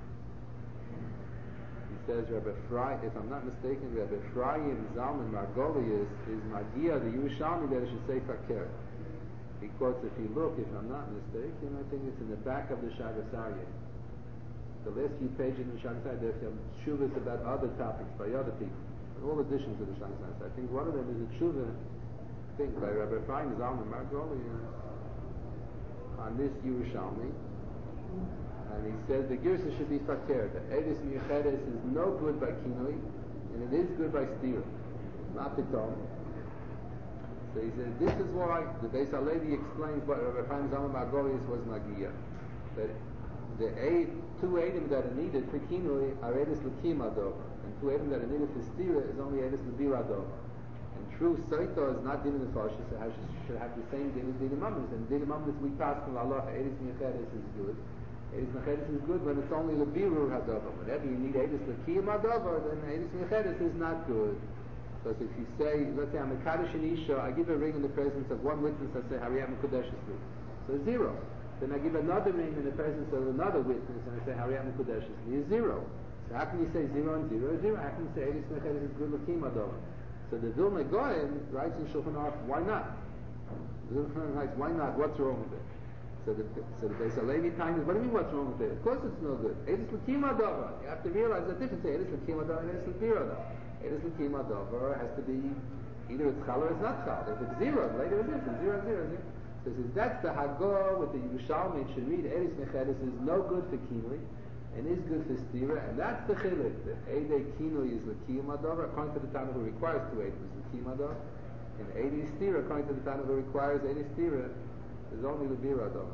He says Rabbi Fry, if I'm not mistaken, Rabbi Ephraim Zalman Margolius is Magia the Yerushalmi that it should say Fakir. He quotes, if you look, if I'm not mistaken, I think it's in the back of the Shagas Aryeh. The last few pages in the Shagas Aryeh, there's some shuvas about other topics by other people. All additions to the Shagas Aryeh. I think one of them is a shuva thing by Rabbi Ephraim Zalman Margolius on this Yerushalmi, and he says the Girsa should be fakir. The Eris Mecheres is no good by Kinoi, and it is good by Stira, not the Tom. So he says this is why the Beis Halevi explains what Rabbi Chaim Zalman Margolius was Magia, that the two Eidim that are needed for Kinoi are Eris L'Kim Adov, and two Eidim that are needed for Stira is only Eris L'Bir Adov. And true Saita is not din in the Nefashis, so it should have the same din as din in Mominus. And din in Mominus we pass from Allah, Eris Mecheres is good. Eris Mecheres is good when it's only L'Birur Hadavar. Whenever you need Eris L'Kiyam Hadavar, then Eris Mecheres is not good. Because if you say, let's say I'm a Kaddish and Isha, I give a ring in the presence of one witness, I say Hariyat Mekudeshes Li. So 0. Then I give another ring in the presence of another witness, and I say Hariyat Mekudeshes Li is 0. So how can you say 0 and 0 is 0? How can you say Eris Mecheres is good L'Kiyam Hadavar? So the Vilna Gaon writes in Shulchan Aruch, why not? The Vilna Gaon writes, why not? What's wrong with it? So the Beis Halevi time is, what do you mean what's wrong with it? Of course it's no good. Eris L'Kim Hadavar. You have to realize the difference. Eris L'Kim Hadavar and Eris L'Bir Hadavar. Eris L'Kim Hadavar has to be, either it's Chal or it's not Chal. If it's 0, later it is. It's 0, 0, 0. So he says, that's the Hagor with the Yerushalmi. It should read Eris Mecheres is no good for Kinoi, and is good for Stira, and that's the chilek. The Eidei Kinoi is L'Kiyam Hadavar, according to the Tana who requires 2 Eidim is L'Kiyam Hadavar, and Eidei Stira, according to the Tana who requires Eidei Stira, is only L'Bir Hadavar.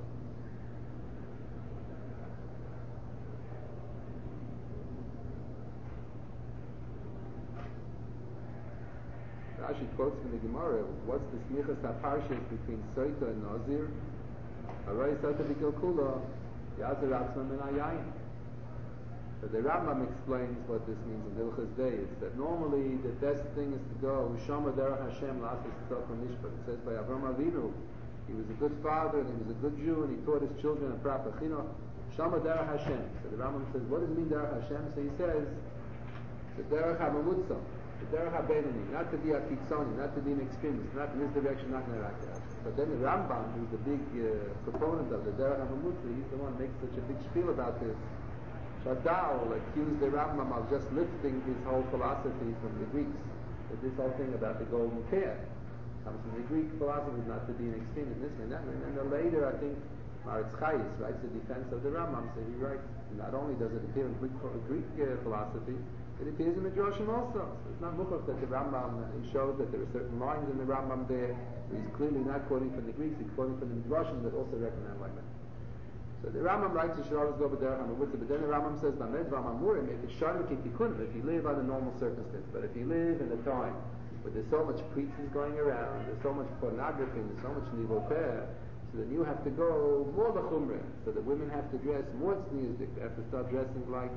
Rashi quotes from the Gemara, what's the smichas haparshas between Soita and Nazir? Aray Soita B'Kil Kula, Yazir Atzman Min Ayayin. So the Rambam explains what this means in Hilchas Deis, that normally the best thing is to go Shama Derech Hashem L'Asas Tzot Mishpat. It says by Avram Avinu, he was a good father and he was a good Jew and he taught his children a proper chinuch. Shama Derech Hashem. So the Rambam says, what does it mean Derech Hashem? So he says, the Derech HaMamutza, the Derech HaBeinoni, not to be a Kitzoni, not to be an extremist, not in this direction, not in that direction. But then the Rambam, who's the big proponent of the Derech HaMamutza, he's the one who makes such a big spiel about this. Shadal accused the Rambam of just lifting his whole philosophy from the Greeks. That this whole thing about the golden pair comes from the Greek philosophy, not to be an extremist, this and that. And then later, I think, Maritz Chayes writes the defense of the Rambam. So he writes, not only does it appear in Greek philosophy, It appears in the Midrashim also. So it's not mukaf that the Rambam showed that there are certain lines in the Rambam there. He's clearly not quoting from the Greeks, he's quoting from the Midrashim that also recommend like that. So the Rambam writes, you should always go b'derech hamavutza, but then the Rambam says, if it's sharm k'tikunim, if you live under normal circumstances, but if you live in a time where there's so much preaching going around, there's so much pornography, there's so much nivopeh, so then you have to go more l'chumrah. So the women have to dress more tzniusdik, they have to start dressing like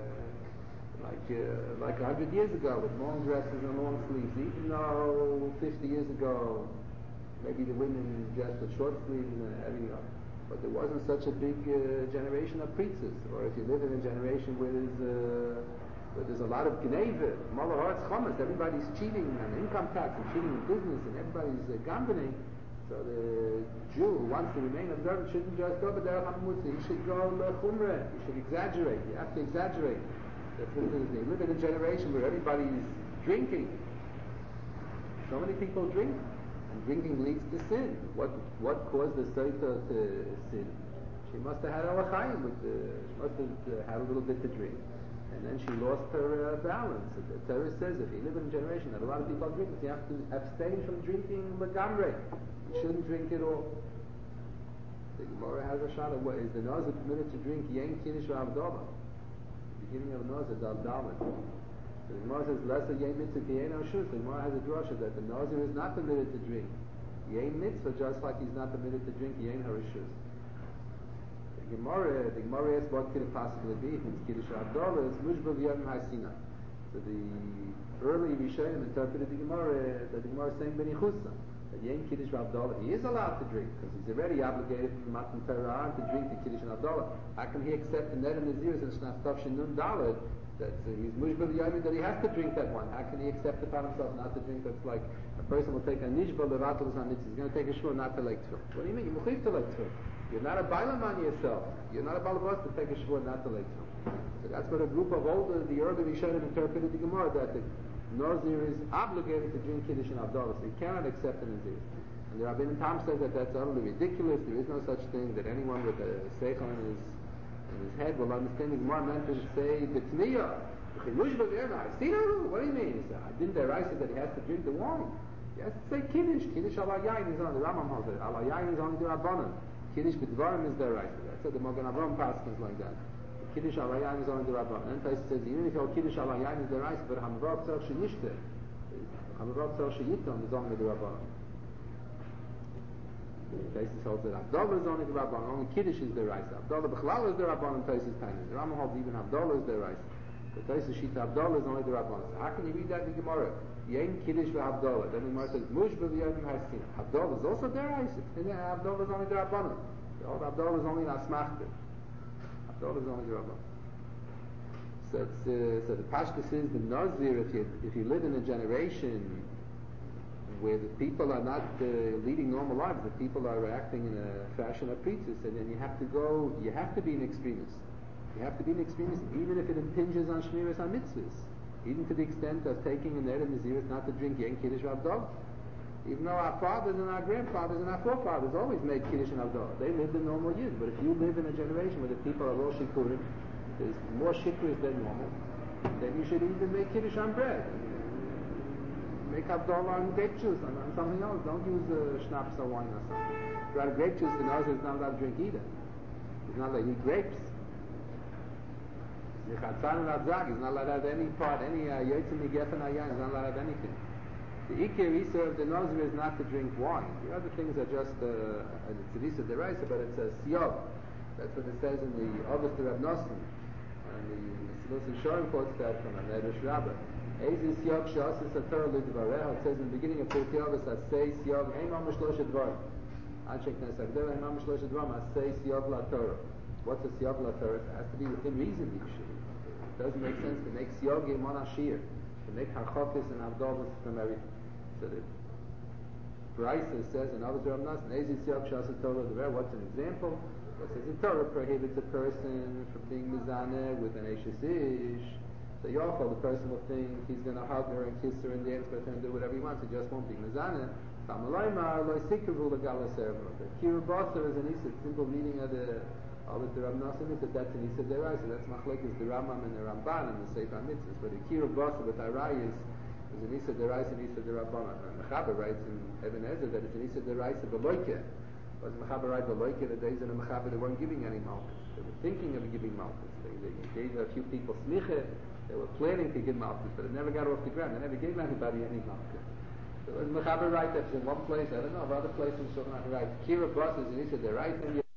100 years ago with long dresses and long sleeves, even though 50 years ago maybe the women dressed with short sleeves and everything else. But there wasn't such a big generation of preachers. Or if you live in a generation where there's a lot of gneva, malaharts, chamas, everybody's cheating on income tax and cheating in business and everybody's gambening. So the Jew who wants to remain observant shouldn't just go b'derech hamavutza. He should go l'chumrah. He should exaggerate. You have to exaggerate. You live in a generation where everybody's drinking. So many people drink, and drinking leads to sin. What caused the Saita to sin? She must have had alachayim she must have had a little bit to drink, and then she lost her balance. The Torah says if you live in a generation that a lot of people are drinking, so you have to abstain from drinking legamre. You shouldn't drink it all. The Gemara has a shot of what is the Nazir permitted to drink Yain Kiddush V'Havdalah. Beginning of Nazir Dal Dalman. So the Gemara says lesser Yain Mitzvah Yain Ashus. The Gemara has a drasha that the Nazir is not permitted to drink Yain Mitzvah just like he's not permitted to drink Yain Harishus. The Gemara asks what could it possibly be if it's Kiddush V'Havdalah. It's Mushba V'Yom Hasina. So the early Rishonim interpreted the Gemara that the Gemara is saying Ben Yichusa. That Yain Kiddush V'Havdalah, he is allowed to drink because he's already obligated from Matan Torah to drink the Kiddush and Havdalah. How can he accept the Neder and Naziris and Shnaf Tav Shinun Daled that he's Mushba V'Yom that he has to drink that one? How can he accept upon himself not to drink? That's like a person will take a Nishba Levatel Zanitzis. He's going to take a shvur not to like tefillin. What do you mean? You're Mechiv to like tefillin. You're not a bailam on yourself. You're not a balabas to take a shvur not to like tefillin. So that's what a group of the early Rishonim interpreted the Gemara that the Nazir is obligated to drink Kiddush and Havdalah, so he cannot accept the Nazir. And the Rabbeinu Tam says that that's utterly ridiculous. There is no such thing that anyone with a seichel in his head will understand. The Gemara meant to say B'tniyah. What do you mean? He said, I didn't derive that he has to drink the wine. He has to say Kiddush. Kiddush ala yain is on the Rambam holds it. Ala yain is only the Rabbanan. Kiddush b'dvarim is derive. That's what the Magen Avraham paskins like that. Kiddush ala yain is only the Rabbanan. And then says even if your Kiddush ala yain is derive, but Hamavav tzarch sheyishte, Hamavav tzarch sheyiton is only the Rabbanan. Taisus holds that Havdalah is only the Rabbanan, only Kiddush is the Reis. Havdalah B'chlal is the Rabbanan, Taisus Taisus. The Rambam holds even Havdalah is the Reis. But Taisus Shita Havdalah is only the Rabbanan. So how can you read that in the Gemara? Yain Kiddush v'Havdalah. Then the Gemara says, Mush b'Yom Hasina. Havdalah is also the Reis. And then Havdalah is only the Rabbanan. Havdalah is only an Asmachta. Havdalah is only the Rabbanan. So the Pashtus is the Nazir, if you live in a generation where the people are not leading normal lives, the people are acting in a fashion of preachers, and then you have to be an extremist. You have to be an extremist even if it impinges on Shmiras HaMitzvahs, even to the extent of taking an Eder Naziris not to drink Yain Kiddush V'Havdalah. Even though our fathers and our grandfathers and our forefathers always made Kiddush and Havdalah. They lived in normal years, but if you live in a generation where the people are all shikurim, there's more shikris than normal, then you should even make Kiddush on bread. Make Havdalah on grape juice, on something else. Don't use schnapps or wine or something. If you have grape juice, the Nazir is not allowed to drink either. He's not allowed to eat grapes. He's not allowed to have any part, any yotzim gefen ayan. He's not allowed to have anything. The Ikir Isa of the Nazir is not to drink wine. The other things are just it's an Isa deraisa, but it's a siyog. That's what it says in the August of Reb Nosson. And the Silusim Shorim quotes that from a Medrash Rabbah. It says in the beginning of Pirkei Avos, Asay Siyog Heimam Mishloshe Dvarim. Anshek Nesagdel Heimam Mishloshe Dvarim, Asay Siyog La Torah. What's a Siyog La Torah? It has to be within reason. It doesn't make sense to make Siyog in one Ashir, to make Harchokis and Havdalas from everything. So the Brisa says in Avos Rav Nas, Nezi Siyog Shasa Torah Dvar. What's an example? It says the Torah prohibits a person from being Mizaneh with an Eishes Ish. So Yochel, the person will think he's going to hug her and kiss her and dance with her and do whatever he wants. He just won't be mezaneh. The Kirubasa is an isa, simple meaning of Always the Rav Nassim said that's an Isa Deraisa. That's machlokes the Rambam and the Ramban and the Sefer Mitzvahs. But the Kira Basa with Arai is an Isa Deraisa and Isa Derabbanan. And Mechaber writes in Eben Ezer that it's an Isa Deraisa Beloike. Was Mechaber right Beloike the days in the Mechaber they weren't giving any malchus. They were thinking of giving malchus. They gave a few people smicha. They were planning to give malchus, but it never got off the ground. They never gave anybody any malchus. So was Mechaber right that's in one place? I don't know. Of other places, so right. Kira Basa is an Isa Deraisa.